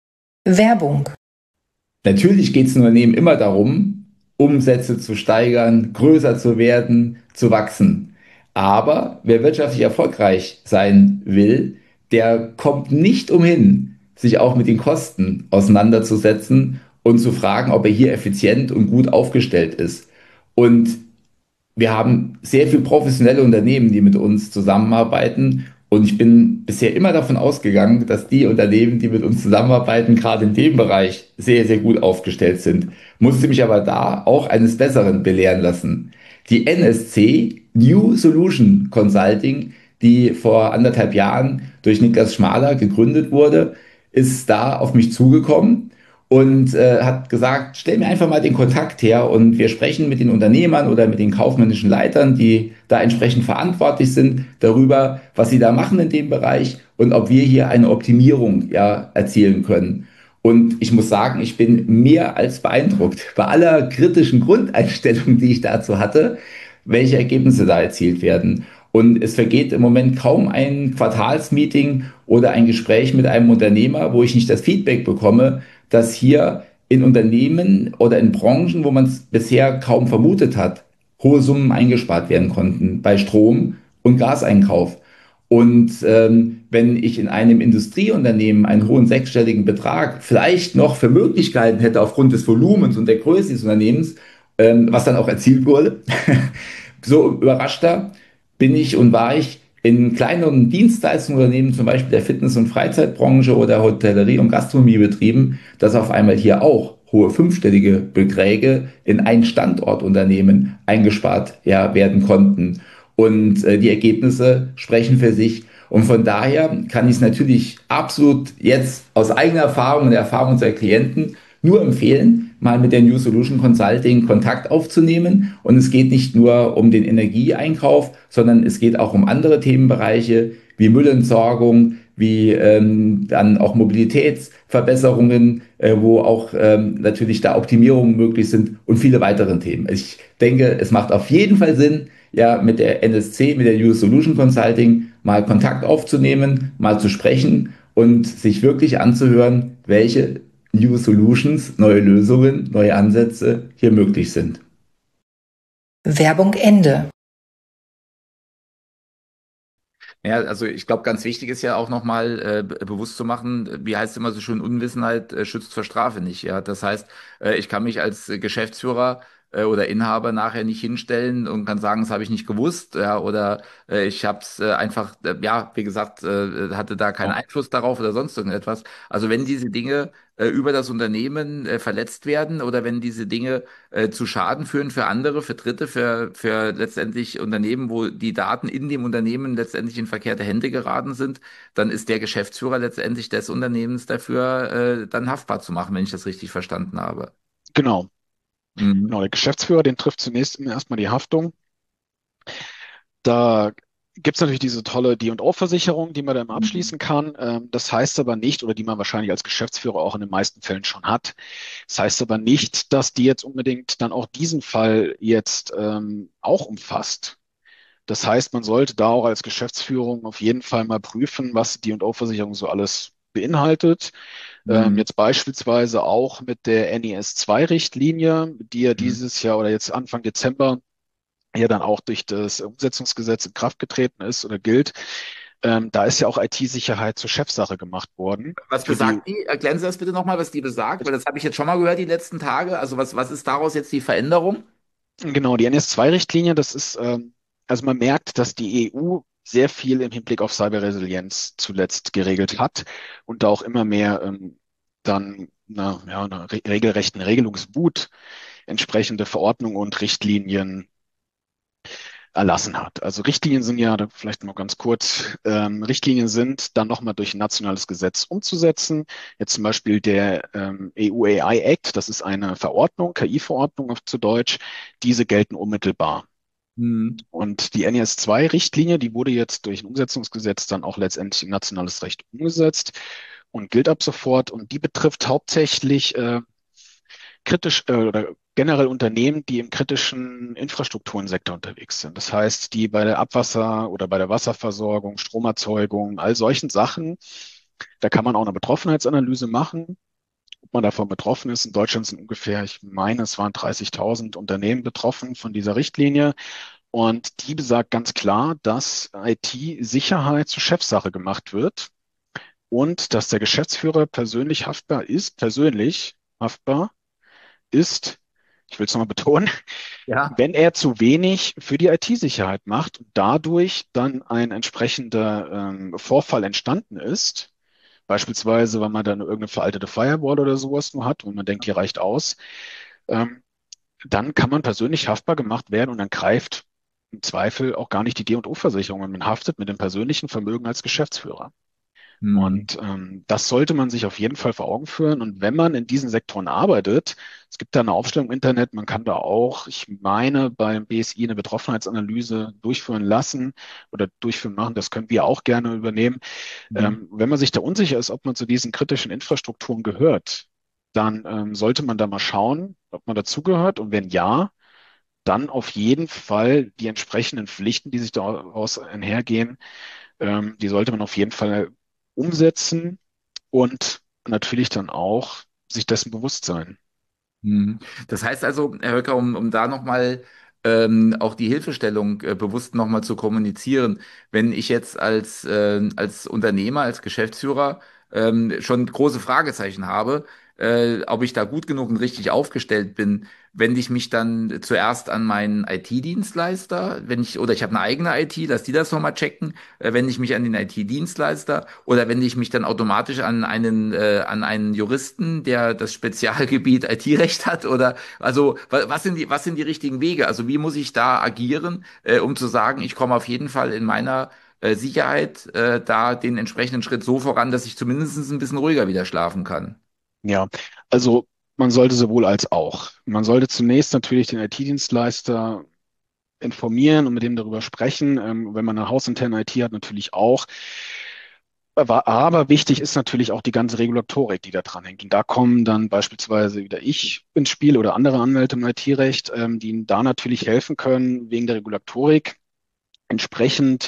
Werbung. Natürlich geht es in Unternehmen immer darum, Umsätze zu steigern, größer zu werden, zu wachsen. Aber wer wirtschaftlich erfolgreich sein will, der kommt nicht umhin, sich auch mit den Kosten auseinanderzusetzen und zu fragen, ob er hier effizient und gut aufgestellt ist. Und wir haben sehr viele professionelle Unternehmen, die mit uns zusammenarbeiten. Und ich bin bisher immer davon ausgegangen, dass die Unternehmen, die mit uns zusammenarbeiten, gerade in dem Bereich sehr, sehr gut aufgestellt sind. Musste mich aber da auch eines Besseren belehren lassen. Die NSC, New Solution Consulting, die vor 1,5 Jahren durch Niklas Schmaler gegründet wurde, ist da auf mich zugekommen und hat gesagt, stell mir einfach mal den Kontakt her und wir sprechen mit den Unternehmern oder mit den kaufmännischen Leitern, die da entsprechend verantwortlich sind, darüber, was sie da machen in dem Bereich und ob wir hier eine Optimierung ja erzielen können. Und ich muss sagen, ich bin mehr als beeindruckt bei aller kritischen Grundeinstellung, die ich dazu hatte, welche Ergebnisse da erzielt werden. Und es vergeht im Moment kaum ein Quartalsmeeting oder ein Gespräch mit einem Unternehmer, wo ich nicht das Feedback bekomme, dass hier in Unternehmen oder in Branchen, wo man es bisher kaum vermutet hat, hohe Summen eingespart werden konnten bei Strom- und Gaseinkauf. Und wenn ich in einem Industrieunternehmen einen hohen sechsstelligen Betrag vielleicht noch für Möglichkeiten hätte aufgrund des Volumens und der Größe des Unternehmens, was dann auch erzielt wurde, so überraschter bin ich und war ich in kleineren Dienstleistungsunternehmen, zum Beispiel der Fitness- und Freizeitbranche oder Hotellerie- und Gastronomiebetrieben, dass auf einmal hier auch hohe fünfstellige Beträge in ein Standortunternehmen eingespart ja, werden konnten. Und die Ergebnisse sprechen für sich. Und von daher kann ich es natürlich absolut jetzt aus eigener Erfahrung und der Erfahrung unserer Klienten nur empfehlen, mal mit der New Solution Consulting Kontakt aufzunehmen. Und es geht nicht nur um den Energieeinkauf, sondern es geht auch um andere Themenbereiche wie Müllentsorgung, wie dann auch Mobilitätsverbesserungen, wo auch natürlich da Optimierungen möglich sind und viele weitere Themen. Ich denke, es macht auf jeden Fall Sinn, ja, mit der NSC, mit der New Solution Consulting mal Kontakt aufzunehmen, mal zu sprechen und sich wirklich anzuhören, welche New Solutions, neue Lösungen, neue Ansätze hier möglich sind. Werbung Ende. Ja, also ich glaube, ganz wichtig ist ja auch nochmal bewusst zu machen, wie heißt es immer so schön, Unwissenheit schützt vor Strafe nicht. Ja, das heißt, ich kann mich als Geschäftsführer oder Inhaber nachher nicht hinstellen und kann sagen, das habe ich nicht gewusst, ja, oder ich habe es einfach, ja, wie gesagt, hatte da keinen Ja. Einfluss darauf oder sonst irgendetwas. Also wenn diese Dinge über das Unternehmen verletzt werden oder wenn diese Dinge zu Schaden führen für andere, für Dritte, für letztendlich Unternehmen, wo die Daten in dem Unternehmen letztendlich in verkehrte Hände geraten sind, dann ist der Geschäftsführer letztendlich des Unternehmens dafür dann haftbar zu machen, wenn ich das richtig verstanden habe. Genau, Mhm. genau. Der Geschäftsführer, den trifft zunächst immer erstmal die Haftung. Da gibt es natürlich diese tolle D&O-Versicherung, die man dann abschließen kann. Das heißt aber nicht, oder die man wahrscheinlich als Geschäftsführer auch in den meisten Fällen schon hat. Das heißt aber nicht, dass die jetzt unbedingt dann auch diesen Fall jetzt auch umfasst. Das heißt, man sollte da auch als Geschäftsführung auf jeden Fall mal prüfen, was die D&O-Versicherung so alles beinhaltet. Mhm. Jetzt beispielsweise auch mit der NES-2-Richtlinie, die ja Mhm. dieses Jahr oder jetzt Anfang Dezember ja dann auch durch das Umsetzungsgesetz in Kraft getreten ist oder gilt. Da ist ja auch IT-Sicherheit zur Chefsache gemacht worden. Was Für die, besagt die? Erklären Sie das bitte nochmal, was die besagt, weil das habe ich jetzt schon mal gehört die letzten Tage. Also was ist daraus jetzt die Veränderung? genau, die NS2-Richtlinie, das ist, also man merkt, dass die EU sehr viel im Hinblick auf Cyberresilienz zuletzt geregelt hat und da auch immer mehr dann einer regelrechten Regelungswut entsprechende Verordnungen und Richtlinien erlassen hat. Also Richtlinien sind ja, da vielleicht noch ganz kurz, Richtlinien sind dann nochmal durch ein nationales Gesetz umzusetzen. Jetzt zum Beispiel der EU AI Act, das ist eine Verordnung, KI-Verordnung zu Deutsch, diese gelten unmittelbar. Hm. Und die NIS-2-Richtlinie, die wurde jetzt durch ein Umsetzungsgesetz dann auch letztendlich in nationales Recht umgesetzt und gilt ab sofort. Und die betrifft hauptsächlich kritisch oder generell Unternehmen, die im kritischen Infrastrukturensektor unterwegs sind. Das heißt, die bei der Abwasser- oder bei der Wasserversorgung, Stromerzeugung, all solchen Sachen, da kann man auch eine Betroffenheitsanalyse machen, ob man davon betroffen ist. In Deutschland sind ungefähr, ich meine, es waren 30.000 Unternehmen betroffen von dieser Richtlinie. Und die besagt ganz klar, dass IT-Sicherheit zur Chefsache gemacht wird und dass der Geschäftsführer persönlich haftbar ist, ich will es nochmal betonen, Ja. wenn er zu wenig für die IT-Sicherheit macht und dadurch dann ein entsprechender Vorfall entstanden ist, beispielsweise, weil man dann irgendeine veraltete Firewall oder sowas nur hat und man denkt, die reicht aus, ähm, dann kann man persönlich haftbar gemacht werden und dann greift im Zweifel auch gar nicht die D&O-Versicherung und man haftet mit dem persönlichen Vermögen als Geschäftsführer. Hm. Und das sollte man sich auf jeden Fall vor Augen führen. Und wenn man in diesen Sektoren arbeitet, es gibt da eine Aufstellung im Internet, man kann da auch, ich meine, beim BSI eine Betroffenheitsanalyse durchführen lassen oder durchführen machen. Das können wir auch gerne übernehmen. Hm. Wenn man sich da unsicher ist, ob man zu diesen kritischen Infrastrukturen gehört, dann sollte man da mal schauen, ob man dazugehört. Und wenn ja, dann auf jeden Fall die entsprechenden Pflichten, die sich daraus einhergehen, die sollte man auf jeden Fall umsetzen und natürlich dann auch sich dessen bewusst sein. Hm. Das heißt also, Herr Höcker, um da nochmal auch die Hilfestellung bewusst nochmal zu kommunizieren, wenn ich jetzt als Unternehmer, als Geschäftsführer schon große Fragezeichen habe, ob ich da gut genug und richtig aufgestellt bin, wende ich mich dann zuerst an meinen IT-Dienstleister, oder ich habe eine eigene IT, lass die das nochmal checken, wende ich mich an den IT-Dienstleister oder wende ich mich dann automatisch an einen Juristen, der das Spezialgebiet IT-Recht hat? Oder also was sind die richtigen Wege? Also wie muss ich da agieren, um zu sagen, ich komme auf jeden Fall in meiner Sicherheit da den entsprechenden Schritt so voran, dass ich zumindest ein bisschen ruhiger wieder schlafen kann? Ja, also man sollte sowohl als auch. Man sollte zunächst natürlich den IT-Dienstleister informieren und mit dem darüber sprechen. Wenn man eine hausinterne IT hat, natürlich auch. Aber wichtig ist natürlich auch die ganze Regulatorik, die da dran hängt. Und da kommen dann beispielsweise wieder ich ins Spiel oder andere Anwälte im IT-Recht, die Ihnen da natürlich helfen können, wegen der Regulatorik entsprechend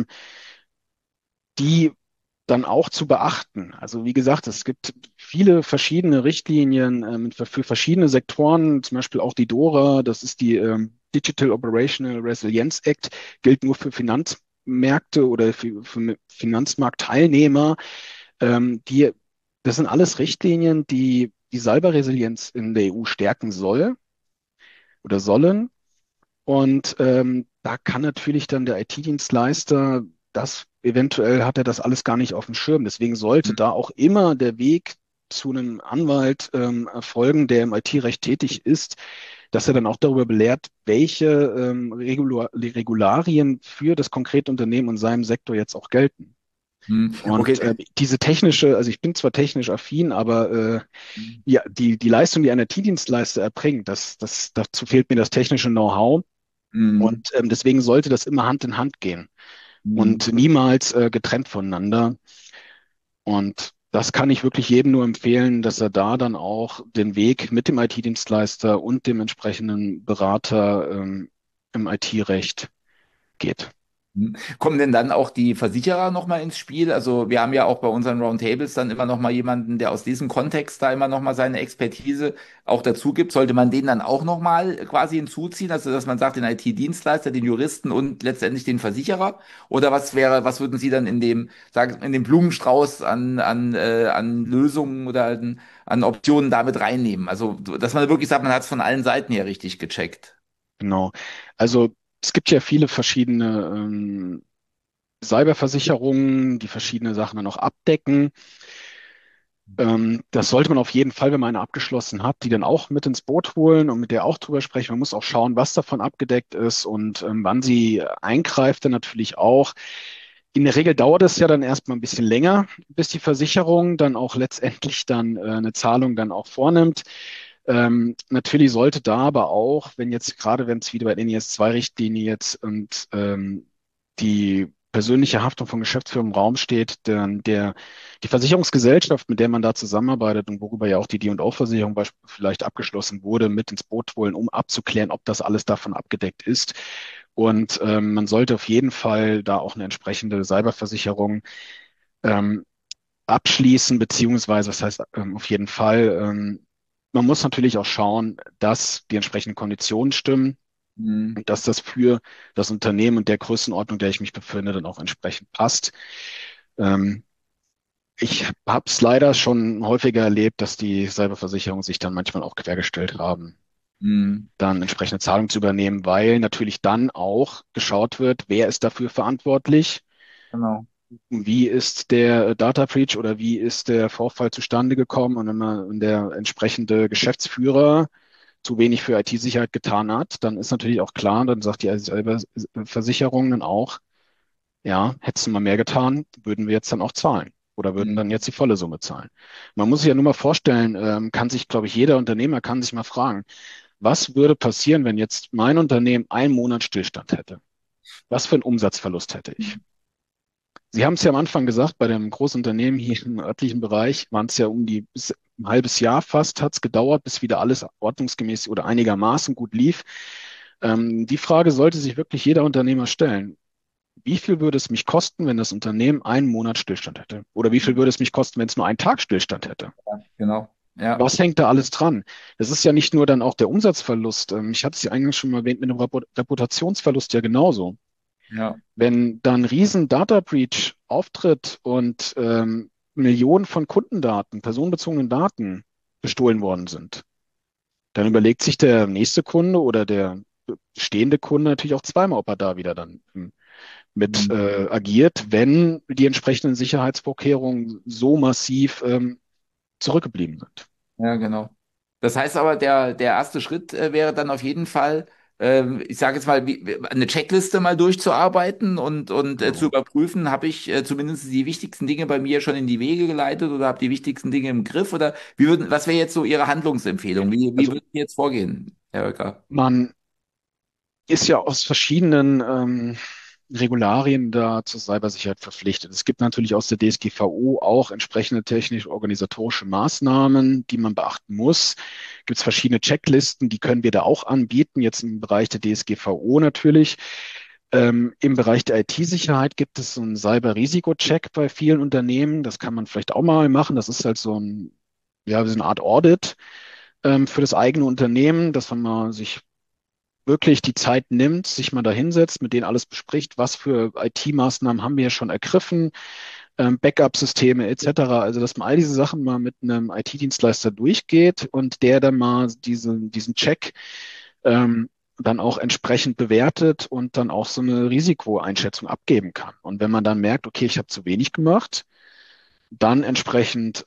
die dann auch zu beachten. Also wie gesagt, es gibt viele verschiedene Richtlinien für verschiedene Sektoren, zum Beispiel auch die DORA, das ist die Digital Operational Resilience Act, gilt nur für Finanzmärkte oder für Finanzmarktteilnehmer. Die, das sind alles Richtlinien, die die Cyberresilienz in der EU stärken soll oder sollen. Und da kann natürlich dann der IT-Dienstleister, das eventuell hat er das alles gar nicht auf dem Schirm. Deswegen sollte da auch immer der Weg zu einem Anwalt erfolgen, der im IT-Recht tätig ist, dass er dann auch darüber belehrt, welche Regularien für das konkrete Unternehmen in seinem Sektor jetzt auch gelten. Hm. Und Okay. diese technische, also ich bin zwar technisch affin, aber ja, die Leistung, die ein IT-Dienstleister erbringt, dazu fehlt mir das technische Know-how. Hm. Und deswegen sollte das immer Hand in Hand gehen Hm. und niemals getrennt voneinander. Und das kann ich wirklich jedem nur empfehlen, dass er da dann auch den Weg mit dem IT-Dienstleister und dem entsprechenden Berater im IT-Recht geht. Hm. Kommen denn dann auch die Versicherer nochmal ins Spiel? Also wir haben ja auch bei unseren Roundtables dann immer nochmal jemanden, der aus diesem Kontext da immer nochmal seine Expertise auch dazu gibt. Sollte man den dann auch nochmal quasi hinzuziehen? Also dass man sagt, den IT-Dienstleister, den Juristen und letztendlich den Versicherer? Oder was würden Sie dann in dem Blumenstrauß an Lösungen oder an Optionen damit reinnehmen? Also dass man wirklich sagt, man hat es von allen Seiten her richtig gecheckt. Genau. Also es gibt ja viele verschiedene Cyberversicherungen, die verschiedene Sachen dann auch abdecken. Das sollte man auf jeden Fall, wenn man eine abgeschlossen hat, die dann auch mit ins Boot holen und mit der auch drüber sprechen. Man muss auch schauen, was davon abgedeckt ist und wann sie eingreift, dann natürlich auch. In der Regel dauert es ja dann erstmal ein bisschen länger, bis die Versicherung dann auch letztendlich dann eine Zahlung dann auch vornimmt. Natürlich sollte da aber auch, wenn jetzt, gerade wenn es wieder bei der NIS-2-Richtlinie jetzt und die persönliche Haftung von Geschäftsführern im Raum steht, dann die Versicherungsgesellschaft, mit der man da zusammenarbeitet und worüber ja auch die D&O-Versicherung vielleicht abgeschlossen wurde, mit ins Boot holen, um abzuklären, ob das alles davon abgedeckt ist. Und man sollte auf jeden Fall da auch eine entsprechende Cyberversicherung ähm, abschließen, beziehungsweise, was heißt auf jeden Fall, man muss natürlich auch schauen, dass die entsprechenden Konditionen stimmen Mhm. und dass das für das Unternehmen und der Größenordnung, der ich mich befinde, dann auch entsprechend passt. Ähm, Ich habe es leider schon häufiger erlebt, dass die Cyberversicherungen sich dann manchmal auch quergestellt haben, Mhm. dann entsprechende Zahlungen zu übernehmen, weil natürlich dann auch geschaut wird, wer ist dafür verantwortlich, Genau. wie ist der Data Breach oder wie ist der Vorfall zustande gekommen und wenn der entsprechende Geschäftsführer zu wenig für IT-Sicherheit getan hat, dann ist natürlich auch klar, dann sagt die Versicherung dann auch, ja, hättest du mal mehr getan, würden wir jetzt dann auch zahlen oder würden Mhm. dann jetzt die volle Summe zahlen. Man muss sich ja nur mal vorstellen, kann sich, glaube ich, jeder Unternehmer kann sich mal fragen, was würde passieren, wenn jetzt mein Unternehmen einen Monat Stillstand hätte? Was für einen Umsatzverlust hätte ich? Sie haben es ja am Anfang gesagt, bei dem Großunternehmen hier im örtlichen Bereich waren es ja bis ein halbes Jahr fast, hat es gedauert, bis wieder alles ordnungsgemäß oder einigermaßen gut lief. Die Frage sollte sich wirklich jeder Unternehmer stellen. Wie viel würde es mich kosten, wenn das Unternehmen einen Monat Stillstand hätte? Oder wie viel würde es mich kosten, wenn es nur einen Tag Stillstand hätte? Ja, genau. Ja. Was hängt da alles dran? Das ist ja nicht nur dann auch der Umsatzverlust. Ich hatte es ja eingangs schon mal erwähnt, mit dem Reputationsverlust ja genauso. Ja. Wenn dann ein riesen Data Breach auftritt und Millionen von Kundendaten, personenbezogenen Daten gestohlen worden sind, dann überlegt sich der nächste Kunde oder der bestehende Kunde natürlich auch zweimal, ob er da wieder dann mit Mhm. agiert, wenn die entsprechenden Sicherheitsvorkehrungen so massiv zurückgeblieben sind. Ja, genau. Das heißt aber, der erste Schritt wäre dann auf jeden Fall, ich sage jetzt mal, eine Checkliste mal durchzuarbeiten und zu Genau. überprüfen, habe ich zumindest die wichtigsten Dinge bei mir schon in die Wege geleitet oder habe die wichtigsten Dinge im Griff oder was wäre jetzt so Ihre Handlungsempfehlung? Wie Also würden Sie jetzt vorgehen, Herr Oecker? man ist ja aus verschiedenen Regularien da zur Cybersicherheit verpflichtet. Es gibt natürlich aus der DSGVO auch entsprechende technisch-organisatorische Maßnahmen, die man beachten muss. Gibt es verschiedene Checklisten, die können wir da auch anbieten, jetzt im Bereich der DSGVO natürlich. Im Bereich der IT-Sicherheit gibt es so einen Cyber-Risiko-Check bei vielen Unternehmen. Das kann man vielleicht auch mal machen. Das ist halt ja, so eine Art Audit für das eigene Unternehmen, dass man mal sich wirklich die Zeit nimmt, sich mal da hinsetzt, mit denen alles bespricht, was für IT-Maßnahmen haben wir ja schon ergriffen, Backup-Systeme etc. Also, dass man all diese Sachen mal mit einem IT-Dienstleister durchgeht und der dann mal diesen Check dann auch entsprechend bewertet und dann auch so eine Risikoeinschätzung abgeben kann. Und wenn man dann merkt, okay, ich habe zu wenig gemacht, dann entsprechend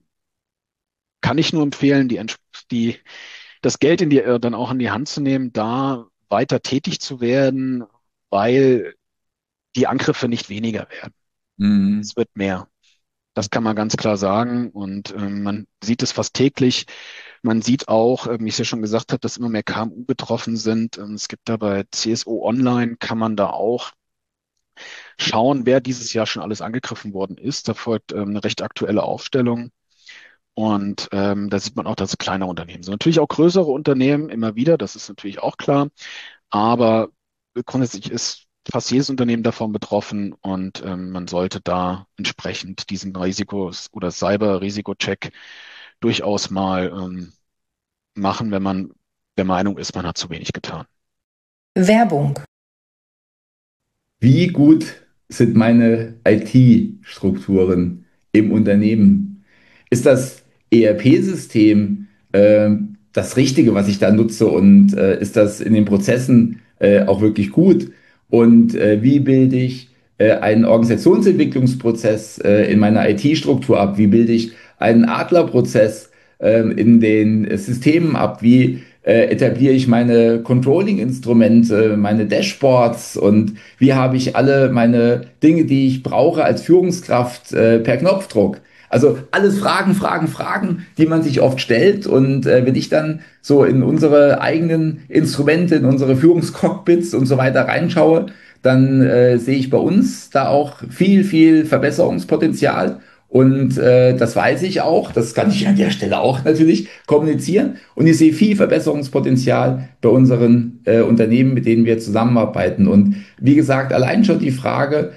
kann ich nur empfehlen, die das Geld dann auch in die Hand zu nehmen, da weiter tätig zu werden, weil die Angriffe nicht weniger werden. Mhm. Es wird mehr. Das kann man ganz klar sagen. Und man sieht es fast täglich. Man sieht auch, wie ich es ja schon gesagt habe, dass immer mehr KMU betroffen sind. Es gibt da bei CSO Online, kann man da auch schauen, wer dieses Jahr schon alles angegriffen worden ist. Da folgt eine recht aktuelle Aufstellung. Und da sieht man auch, dass es kleine Unternehmen sind. Natürlich auch größere Unternehmen immer wieder, das ist natürlich auch klar. Aber grundsätzlich ist fast jedes Unternehmen davon betroffen und man sollte da entsprechend diesen Risikos- oder Cyber-Risiko-Check durchaus mal machen, wenn man der Meinung ist, man hat zu wenig getan. Werbung. Wie gut sind meine IT-Strukturen im Unternehmen? Ist das ERP-System das Richtige, was ich da nutze? Und ist das in den Prozessen auch wirklich gut? Und wie bilde ich einen Organisationsentwicklungsprozess in meiner IT-Struktur ab? Wie bilde ich einen Adlerprozess in den Systemen ab? Wie etabliere ich meine Controlling-Instrumente, meine Dashboards und wie habe ich alle meine Dinge, die ich brauche als Führungskraft per Knopfdruck? Also alles Fragen, Fragen, Fragen, die man sich oft stellt. Und wenn ich dann so in unsere eigenen Instrumente, in unsere Führungscockpits und so weiter reinschaue, dann sehe ich bei uns da auch viel, viel Verbesserungspotenzial. Und das weiß ich auch, das kann ich an der Stelle auch natürlich kommunizieren. Und ich sehe viel Verbesserungspotenzial bei unseren Unternehmen, mit denen wir zusammenarbeiten. Und wie gesagt, allein schon die Frage,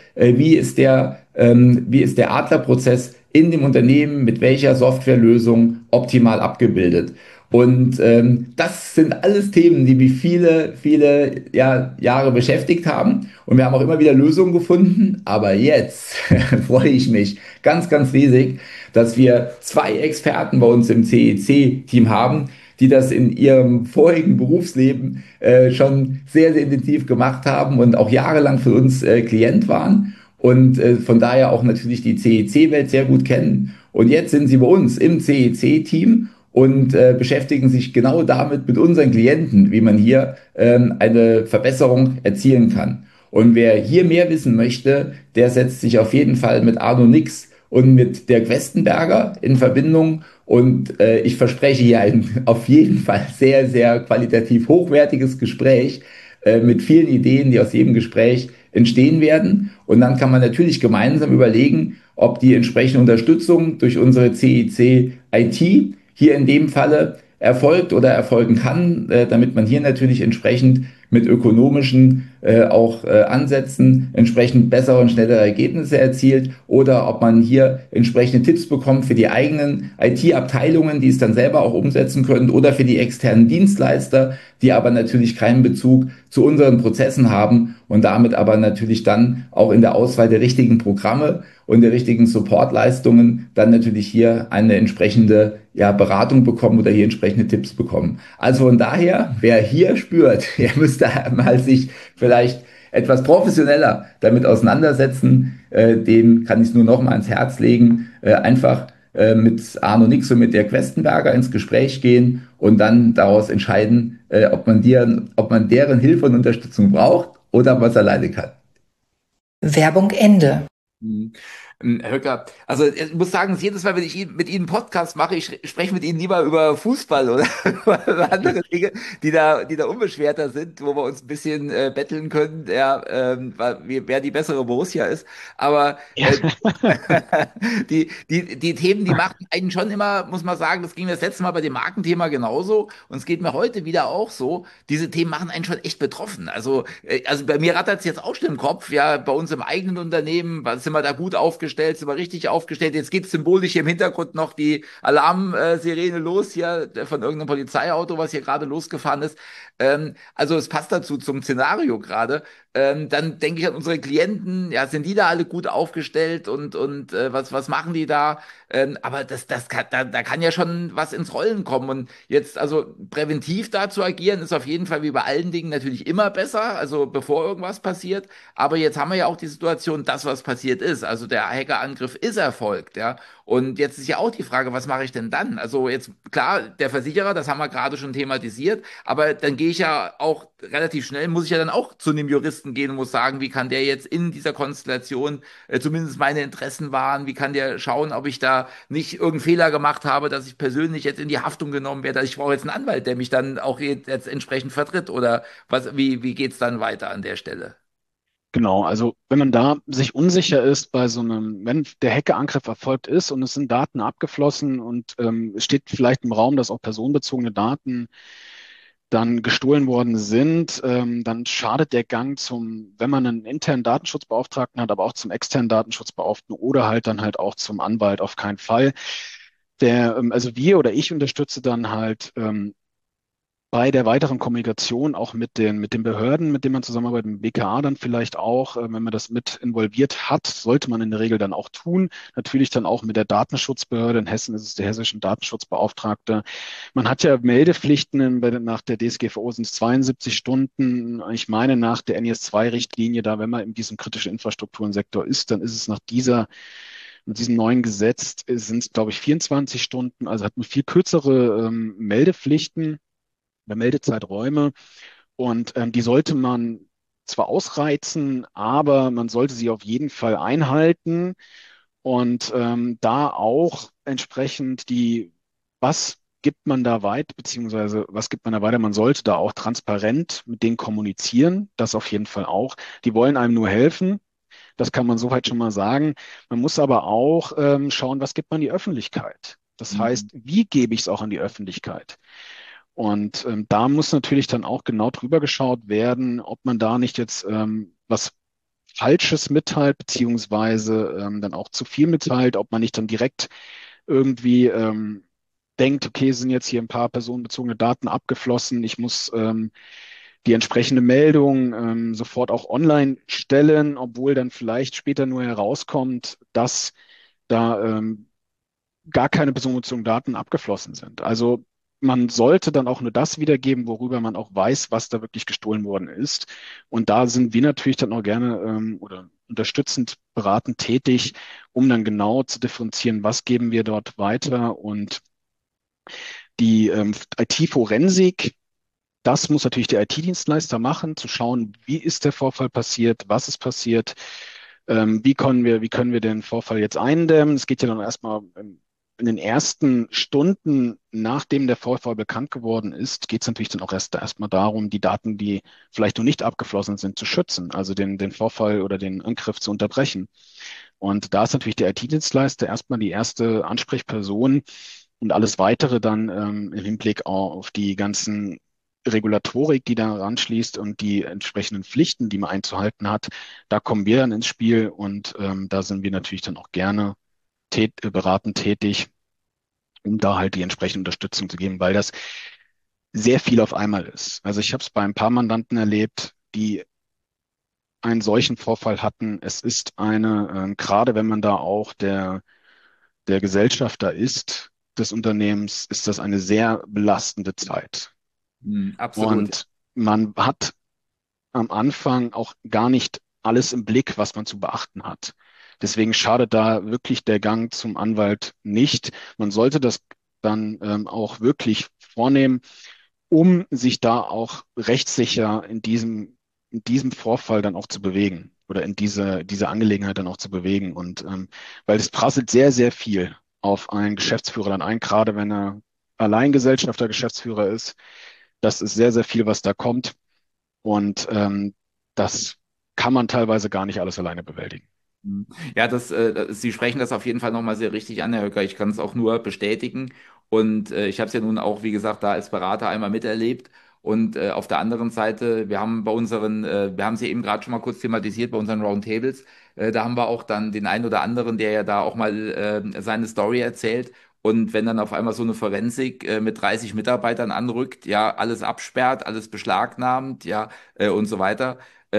wie ist der Adlerprozess in dem Unternehmen, mit welcher Softwarelösung optimal abgebildet. Und das sind alles Themen, die mich viele, viele Jahre beschäftigt haben. Und wir haben auch immer wieder Lösungen gefunden. Aber jetzt freue ich mich ganz, ganz riesig, dass wir zwei Experten bei uns im CEC-Team haben, die das in ihrem vorigen Berufsleben schon sehr, sehr intensiv gemacht haben und auch jahrelang für uns Klient waren und von daher auch natürlich die CEC-Welt sehr gut kennen. Und jetzt sind sie bei uns im CEC-Team und beschäftigen sich genau damit mit unseren Klienten, wie man hier eine Verbesserung erzielen kann. Und wer hier mehr wissen möchte, der setzt sich auf jeden Fall mit Arno Nix und mit Dirk Westenberger in Verbindung. Und ich verspreche hier ein auf jeden Fall sehr, sehr qualitativ hochwertiges Gespräch mit vielen Ideen, die aus jedem Gespräch entstehen werden. Und dann kann man natürlich gemeinsam überlegen, ob die entsprechende Unterstützung durch unsere CIC IT hier in dem Falle erfolgt oder erfolgen kann, damit man hier natürlich entsprechend mit ökonomischen auch Ansätzen entsprechend bessere und schnellere Ergebnisse erzielt oder ob man hier entsprechende Tipps bekommt für die eigenen IT-Abteilungen, die es dann selber auch umsetzen können oder für die externen Dienstleister, die aber natürlich keinen Bezug zu unseren Prozessen haben und damit aber natürlich dann auch in der Auswahl der richtigen Programme und der richtigen Supportleistungen dann natürlich hier eine entsprechende Beratung bekommen oder hier entsprechende Tipps bekommen. Also von daher, wer hier spürt, der müsste mal sich vielleicht etwas professioneller damit auseinandersetzen, dem kann ich es nur noch mal ans Herz legen, einfach mit Arno Nix und mit der Questenberger ins Gespräch gehen und dann daraus entscheiden, ob man deren Hilfe und Unterstützung braucht oder ob man es alleine kann. Werbung Ende. Mhm. Höcker, also ich muss sagen, jedes Mal, wenn ich mit Ihnen einen Podcast mache, ich spreche mit Ihnen lieber über Fußball oder über andere Dinge, die da unbeschwerter sind, wo wir uns ein bisschen betteln können, wer die bessere Borussia ist. Aber Ja. die Themen, die machen einen schon immer, muss man sagen, das ging das letzte Mal bei dem Markenthema genauso und es geht mir heute wieder auch so. Diese Themen machen einen schon echt betroffen. Also bei mir rattert es jetzt auch schon im Kopf, ja, bei uns im eigenen Unternehmen, sind wir da gut aufgestellt, sind wir richtig aufgestellt. Jetzt geht symbolisch hier im Hintergrund noch die Alarmsirene los hier von irgendeinem Polizeiauto, was hier gerade losgefahren ist. Also es passt dazu zum Szenario gerade. Dann denke ich an unsere Klienten, ja, sind die da alle gut aufgestellt und was machen die da? Aber da kann ja schon was ins Rollen kommen. Und jetzt, also präventiv da zu agieren, ist auf jeden Fall wie bei allen Dingen natürlich immer besser, also bevor irgendwas passiert. Aber jetzt haben wir ja auch die Situation, dass was passiert ist. Also der Hackerangriff ist erfolgt, ja. Und jetzt ist ja auch die Frage, was mache ich denn dann? Also jetzt, klar, der Versicherer, das haben wir gerade schon thematisiert, aber dann gehe ich ja auch relativ schnell, muss ich ja dann auch zu einem Juristen gehen und muss sagen, wie kann der jetzt in dieser Konstellation zumindest meine Interessen wahren? Wie kann der schauen, ob ich da nicht irgendeinen Fehler gemacht habe, dass ich persönlich jetzt in die Haftung genommen werde? Ich brauche jetzt einen Anwalt, der mich dann auch jetzt entsprechend vertritt oder wie geht's dann weiter an der Stelle? Genau, also wenn man da sich unsicher ist bei so einem, wenn der Hackerangriff erfolgt ist und es sind Daten abgeflossen und es steht vielleicht im Raum, dass auch personenbezogene Daten dann gestohlen worden sind, dann schadet der Gang wenn man einen internen Datenschutzbeauftragten hat, aber auch zum externen Datenschutzbeauftragten oder halt dann halt auch zum Anwalt auf keinen Fall. Also wir oder ich unterstütze dann halt bei der weiteren Kommunikation auch mit den Behörden, mit denen man zusammenarbeitet, mit dem BKA dann vielleicht auch, wenn man das mit involviert hat, sollte man in der Regel dann auch tun. Natürlich dann auch mit der Datenschutzbehörde. In Hessen ist es der hessische Datenschutzbeauftragte. Man hat ja Meldepflichten nach der DSGVO sind es 72 Stunden. Ich meine, nach der NIS-2-Richtlinie, da wenn man in diesem kritischen Infrastrukturensektor ist, dann ist es nach dieser Mit diesem neuen Gesetz sind es, glaube ich, 24 Stunden, also hat man viel kürzere Meldepflichten oder Meldezeiträume. Und die sollte man zwar ausreizen, aber man sollte sie auf jeden Fall einhalten. Und da auch entsprechend was gibt man da weit, beziehungsweise was gibt man da weiter? Man sollte da auch transparent mit denen kommunizieren, das auf jeden Fall auch. Die wollen einem nur helfen, das kann man soweit schon mal sagen. Man muss aber auch schauen, was gibt man in die Öffentlichkeit? Das Mhm. heißt, wie gebe ich es auch an die Öffentlichkeit? Und da muss natürlich dann auch genau drüber geschaut werden, ob man da nicht jetzt was Falsches mitteilt, beziehungsweise dann auch zu viel mitteilt, ob man nicht dann direkt irgendwie denkt, okay, sind jetzt hier ein paar personenbezogene Daten abgeflossen, ich muss die entsprechende Meldung sofort auch online stellen, obwohl dann vielleicht später nur herauskommt, dass da gar keine personenbezogenen Daten abgeflossen sind. Also man sollte dann auch nur das wiedergeben, worüber man auch weiß, was da wirklich gestohlen worden ist. Und da sind wir natürlich dann auch gerne oder unterstützend beratend tätig, um dann genau zu differenzieren, was geben wir dort weiter. Und die IT-Forensik, das muss natürlich der IT-Dienstleister machen, zu schauen, wie ist der Vorfall passiert, was ist passiert, wie können wir den Vorfall jetzt eindämmen. Es geht ja dann erstmal in den ersten Stunden, nachdem der Vorfall bekannt geworden ist, geht es natürlich dann auch erstmal darum, die Daten, die vielleicht noch nicht abgeflossen sind, zu schützen, also den Vorfall oder den Angriff zu unterbrechen. Und da ist natürlich der IT-Dienstleister erstmal die erste Ansprechperson und alles weitere dann im Hinblick auf die ganzen Regulatorik, die da anschließt und die entsprechenden Pflichten, die man einzuhalten hat, da kommen wir dann ins Spiel und da sind wir natürlich dann auch gerne beratend tätig, um da halt die entsprechende Unterstützung zu geben, weil das sehr viel auf einmal ist. Also ich habe es bei ein paar Mandanten erlebt, die einen solchen Vorfall hatten. Es ist gerade wenn man da auch der Gesellschafter ist, des Unternehmens, ist das eine sehr belastende Zeit. Mhm. Absolut. Und man hat am Anfang auch gar nicht alles im Blick, was man zu beachten hat. Deswegen schadet da wirklich der Gang zum Anwalt nicht. Man sollte das dann auch wirklich vornehmen, um sich da auch rechtssicher in diesem Vorfall dann auch zu bewegen oder in diese Angelegenheit dann auch zu bewegen. Und weil es prasselt sehr, sehr viel auf einen Geschäftsführer dann ein, gerade wenn er Alleingesellschafter, Geschäftsführer ist. Das ist sehr, sehr viel, was da kommt. Und das kann man teilweise gar nicht alles alleine bewältigen. Mhm. Ja, Sie sprechen das auf jeden Fall nochmal sehr richtig an, Herr Höcker. Ich kann es auch nur bestätigen. Und ich habe es ja nun auch, wie gesagt, da als Berater einmal miterlebt. Und auf der anderen Seite, wir haben es ja eben gerade schon mal kurz thematisiert bei unseren Roundtables. Da haben wir auch dann den einen oder anderen, der ja da auch mal seine Story erzählt. Und wenn dann auf einmal so eine Forensik mit 30 Mitarbeitern anrückt, ja, alles absperrt, alles beschlagnahmt, ja, und so weiter.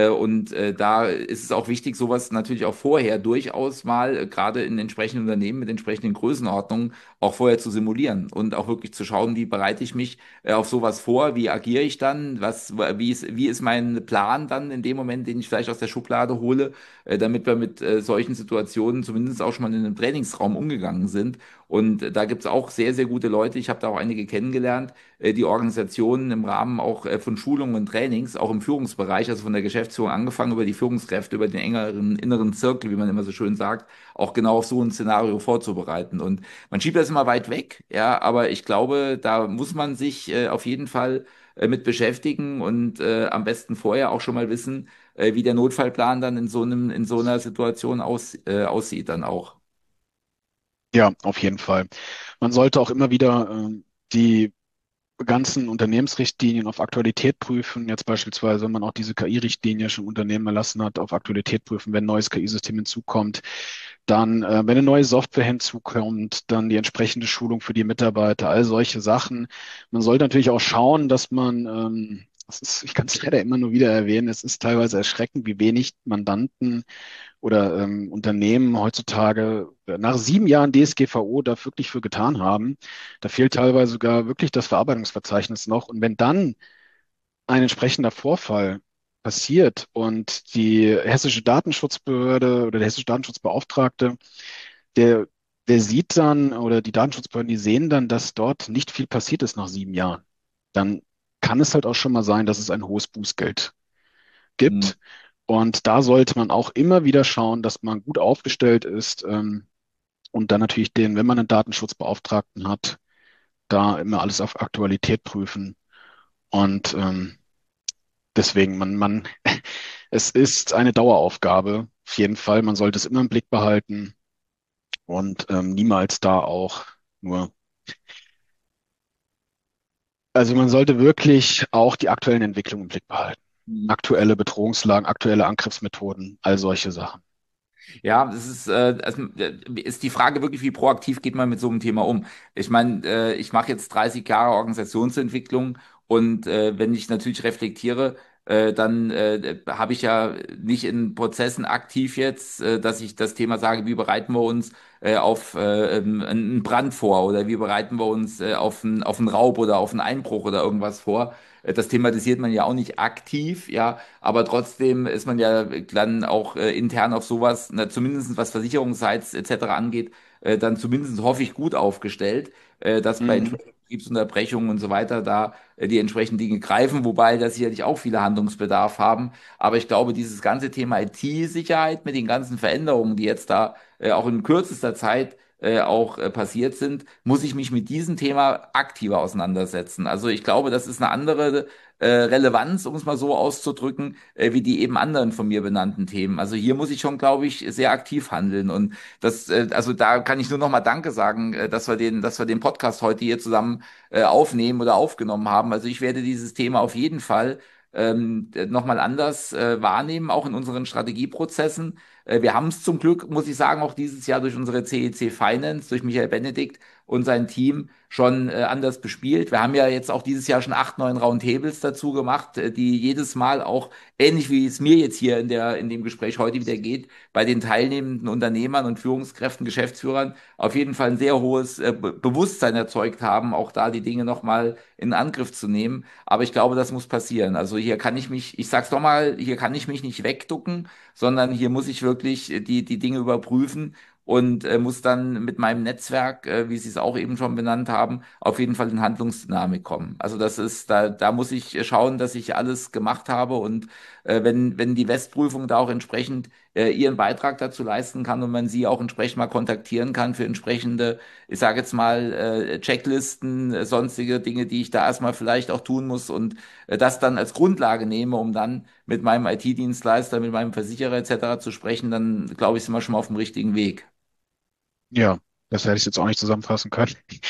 Da ist es auch wichtig, sowas natürlich auch vorher durchaus mal, gerade in entsprechenden Unternehmen mit entsprechenden Größenordnungen, auch vorher zu simulieren und auch wirklich zu schauen, wie bereite ich mich auf sowas vor, wie agiere ich dann, wie ist mein Plan dann in dem Moment, den ich vielleicht aus der Schublade hole, damit wir mit solchen Situationen zumindest auch schon mal in einem Trainingsraum umgegangen sind. Und da gibt es auch sehr, sehr gute Leute. Ich habe da auch einige kennengelernt, die Organisationen im Rahmen auch von Schulungen und Trainings, auch im Führungsbereich, also von der Geschäftsführung angefangen über die Führungskräfte, über den engeren inneren Zirkel, wie man immer so schön sagt, auch genau auf so ein Szenario vorzubereiten. Und man schiebt das immer weit weg, ja, aber ich glaube, da muss man sich auf jeden Fall mit beschäftigen und am besten vorher auch schon mal wissen, wie der Notfallplan dann in so einer Situation aussieht dann auch. Ja, auf jeden Fall. Man sollte auch immer wieder die ganzen Unternehmensrichtlinien auf Aktualität prüfen. Jetzt beispielsweise, wenn man auch diese KI-Richtlinie schon Unternehmen erlassen hat, auf Aktualität prüfen, wenn ein neues KI-System hinzukommt. Dann, wenn eine neue Software hinzukommt, dann die entsprechende Schulung für die Mitarbeiter, all solche Sachen. Man sollte natürlich auch schauen, dass man, ich kann es leider immer nur wieder erwähnen, es ist teilweise erschreckend, wie wenig Mandanten oder Unternehmen heutzutage nach 7 Jahren DSGVO da wirklich für getan haben. Da fehlt teilweise sogar wirklich das Verarbeitungsverzeichnis noch. Und wenn dann ein entsprechender Vorfall passiert und die hessische Datenschutzbehörde oder der hessische Datenschutzbeauftragte der, der sieht dann, oder die Datenschutzbehörden, die sehen dann, dass dort nicht viel passiert ist nach 7 Jahren. Dann kann es halt auch schon mal sein, dass es ein hohes Bußgeld Hm. gibt. Und da sollte man auch immer wieder schauen, dass man gut aufgestellt ist, und dann natürlich den, wenn man einen Datenschutzbeauftragten hat, da immer alles auf Aktualität prüfen. Und deswegen, es ist eine Daueraufgabe, auf jeden Fall. Man sollte es immer im Blick behalten und niemals da auch nur. Also man sollte wirklich auch die aktuellen Entwicklungen im Blick behalten. Hm. Aktuelle Bedrohungslagen, aktuelle Angriffsmethoden, all solche Sachen. Ja, ist die Frage wirklich, wie proaktiv geht man mit so einem Thema um? Ich meine, ich mache jetzt 30 Jahre Organisationsentwicklung und wenn ich natürlich reflektiere, dann habe ich ja nicht in Prozessen aktiv jetzt, dass ich das Thema sage, wie bereiten wir uns auf einen Brand vor oder wie bereiten wir uns auf einen Raub oder auf einen Einbruch oder irgendwas vor. Das thematisiert man ja auch nicht aktiv, ja, aber trotzdem ist man ja dann auch intern auf sowas, na, zumindest was Versicherungsseits etc. angeht, dann zumindest hoffe ich gut aufgestellt, dass bei Mhm. entsprechenden Betriebsunterbrechungen und so weiter da die entsprechenden Dinge greifen, wobei da sicherlich auch viele Handlungsbedarf haben. Aber ich glaube, dieses ganze Thema IT-Sicherheit mit den ganzen Veränderungen, die jetzt da auch in kürzester Zeit auch passiert sind, muss ich mich mit diesem Thema aktiver auseinandersetzen. Also ich glaube, das ist eine andere Relevanz, um es mal so auszudrücken, wie die eben anderen von mir benannten Themen. Also hier muss ich schon, glaube ich, sehr aktiv handeln. Und also da kann ich nur noch mal Danke sagen, dass wir den Podcast heute hier zusammen aufnehmen oder aufgenommen haben. Also ich werde dieses Thema auf jeden Fall nochmal anders wahrnehmen, auch in unseren Strategieprozessen. Wir haben es zum Glück, muss ich sagen, auch dieses Jahr durch unsere CEC Finance, durch Michael Benedikt und sein Team schon anders bespielt. Wir haben ja jetzt auch dieses Jahr schon 8, 9 Roundtables dazu gemacht, die jedes Mal auch ähnlich wie es mir jetzt hier in dem Gespräch heute wieder geht, bei den teilnehmenden Unternehmern und Führungskräften, Geschäftsführern auf jeden Fall ein sehr hohes Bewusstsein erzeugt haben, auch da die Dinge nochmal in Angriff zu nehmen. Aber ich glaube, das muss passieren. Also hier kann ich mich, ich sag's nochmal, hier kann ich mich nicht wegducken, sondern hier muss ich wirklich die Dinge überprüfen und muss dann mit meinem Netzwerk, wie Sie es auch eben schon benannt haben, auf jeden Fall in Handlungsdynamik kommen. Also da muss ich schauen, dass ich alles gemacht habe und wenn die Westprüfung da auch entsprechend ihren Beitrag dazu leisten kann und man sie auch entsprechend mal kontaktieren kann für entsprechende, ich sage jetzt mal, Checklisten, sonstige Dinge, die ich da erstmal vielleicht auch tun muss und das dann als Grundlage nehme, um dann mit meinem IT-Dienstleister, mit meinem Versicherer etc. zu sprechen, dann glaube ich, sind wir schon mal auf dem richtigen Weg. Ja, das hätte ich jetzt auch nicht zusammenfassen können.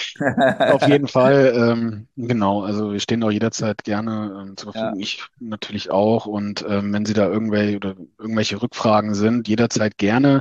Auf jeden Fall, genau. Also wir stehen auch jederzeit gerne zur Ja. Verfügung. Ich natürlich auch. Und wenn Sie da irgendwelche Rückfragen sind, jederzeit gerne.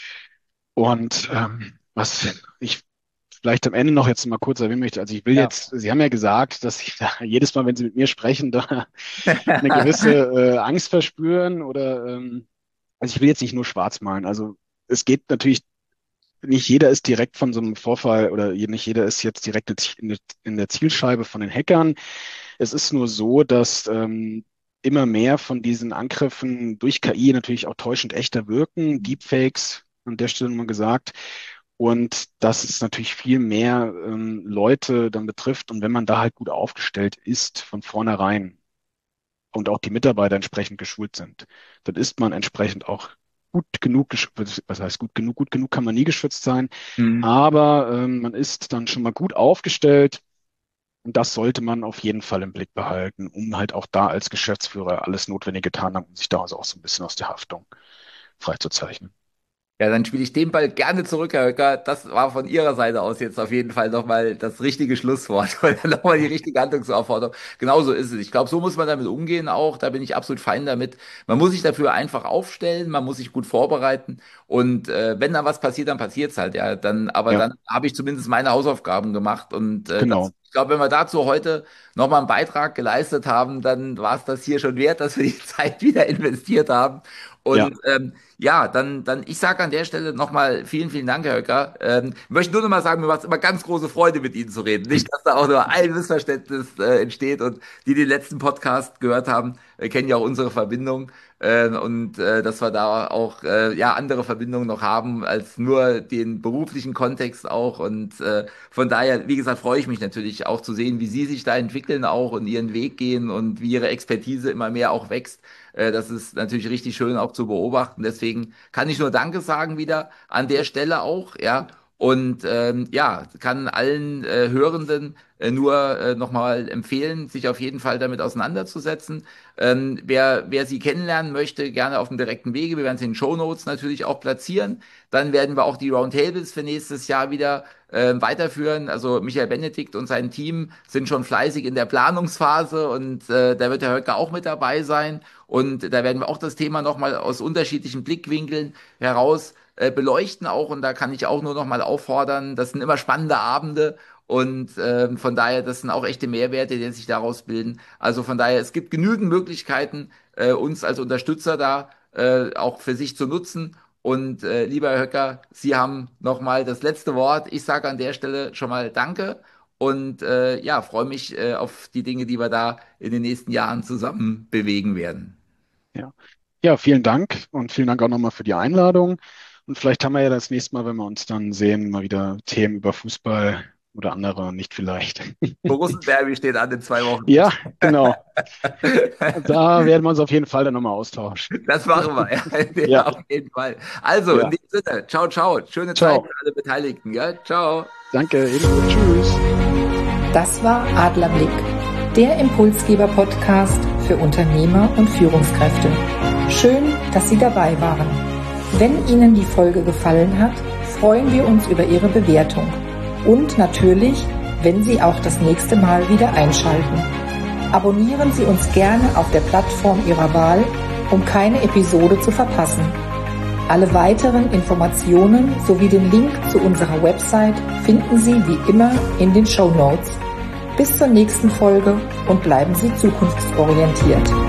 Und was ich vielleicht am Ende noch jetzt mal kurz erwähnen möchte, also ich will Ja. jetzt, Sie haben ja gesagt, dass Sie da jedes Mal, wenn Sie mit mir sprechen, da eine gewisse Angst verspüren oder also ich will jetzt nicht nur schwarz malen. Also es geht natürlich, nicht jeder ist direkt von so einem Vorfall oder nicht jeder ist jetzt direkt in der Zielscheibe von den Hackern. Es ist nur so, dass immer mehr von diesen Angriffen durch KI natürlich auch täuschend echter wirken, Deepfakes an der Stelle nochmal gesagt. Und dass es natürlich viel mehr Leute dann betrifft. Und wenn man da halt gut aufgestellt ist von vornherein und auch die Mitarbeiter entsprechend geschult sind, dann ist man entsprechend auch gut genug geschützt. Was heißt gut genug? Gut genug kann man nie geschützt sein, Hm. aber man ist dann schon mal gut aufgestellt. Und das sollte man auf jeden Fall im Blick behalten, um halt auch da als Geschäftsführer alles Notwendige getan haben, um sich da also auch so ein bisschen aus der Haftung freizuzeichnen. Ja, dann spiele ich den Ball gerne zurück, Herr Höcker. Das war von Ihrer Seite aus jetzt auf jeden Fall nochmal das richtige Schlusswort oder nochmal die richtige Handlungsaufforderung. Genauso ist es. Ich glaube, so muss man damit umgehen auch. Da bin ich absolut fein damit. Man muss sich dafür einfach aufstellen, man muss sich gut vorbereiten und wenn da was passiert, dann passiert's halt. Ja, aber Ja, dann habe ich zumindest meine Hausaufgaben gemacht und genau. ich glaube, wenn wir dazu heute nochmal einen Beitrag geleistet haben, dann war es das hier schon wert, dass wir die Zeit wieder investiert haben. Ja, Und ja, ich sage an der Stelle nochmal vielen, vielen Dank, Herr Höcker. Möchte nur noch mal sagen, mir macht es immer ganz große Freude, mit Ihnen zu reden. Nicht, dass da auch nur ein Missverständnis entsteht und die den letzten Podcast gehört haben, kennen ja auch unsere Verbindung und dass wir da auch ja andere Verbindungen noch haben als nur den beruflichen Kontext auch. Und von daher, wie gesagt, freue ich mich natürlich auch zu sehen, wie Sie sich da entwickeln auch und Ihren Weg gehen und wie Ihre Expertise immer mehr auch wächst. Das ist natürlich richtig schön auch zu beobachten. Deswegen kann ich nur Danke sagen wieder an der Stelle auch, ja. Und ja, kann allen Hörenden nur nochmal empfehlen, sich auf jeden Fall damit auseinanderzusetzen. Wer Sie kennenlernen möchte, gerne auf dem direkten Wege. Wir werden es in den Shownotes natürlich auch platzieren. Dann werden wir auch die Roundtables für nächstes Jahr wieder weiterführen. Also Michael Benedikt und sein Team sind schon fleißig in der Planungsphase und da wird der Höcker auch mit dabei sein. Und da werden wir auch das Thema nochmal aus unterschiedlichen Blickwinkeln heraus beleuchten auch. Und da kann ich auch nur nochmal auffordern, das sind immer spannende Abende. Und von daher, das sind auch echte Mehrwerte, die sich daraus bilden. Also von daher, es gibt genügend Möglichkeiten, uns als Unterstützer da auch für sich zu nutzen. Und lieber Herr Höcker, Sie haben nochmal das letzte Wort. Ich sage an der Stelle schon mal Danke und ja, freue mich auf die Dinge, die wir da in den nächsten Jahren zusammen bewegen werden. Ja. Ja, vielen Dank und vielen Dank auch nochmal für die Einladung. Und vielleicht haben wir ja das nächste Mal, wenn wir uns dann sehen, mal wieder Themen über Fußball oder andere, nicht vielleicht. Borussen-Derby steht an in 2 Wochen. Ja, genau. Da werden wir uns auf jeden Fall dann nochmal austauschen. Das machen wir, ja, Ja. auf jeden Fall. Also, Ja. in dem Sinne, ciao, ciao. Schöne Ciao. Zeit für alle Beteiligten. Ja? Ciao. Danke, ebenso. Tschüss. Das war Adlerblick, der Impulsgeber-Podcast für Unternehmer und Führungskräfte. Schön, dass Sie dabei waren. Wenn Ihnen die Folge gefallen hat, freuen wir uns über Ihre Bewertung. Und natürlich, wenn Sie auch das nächste Mal wieder einschalten. Abonnieren Sie uns gerne auf der Plattform Ihrer Wahl, um keine Episode zu verpassen. Alle weiteren Informationen sowie den Link zu unserer Website finden Sie wie immer in den Shownotes. Bis zur nächsten Folge und bleiben Sie zukunftsorientiert.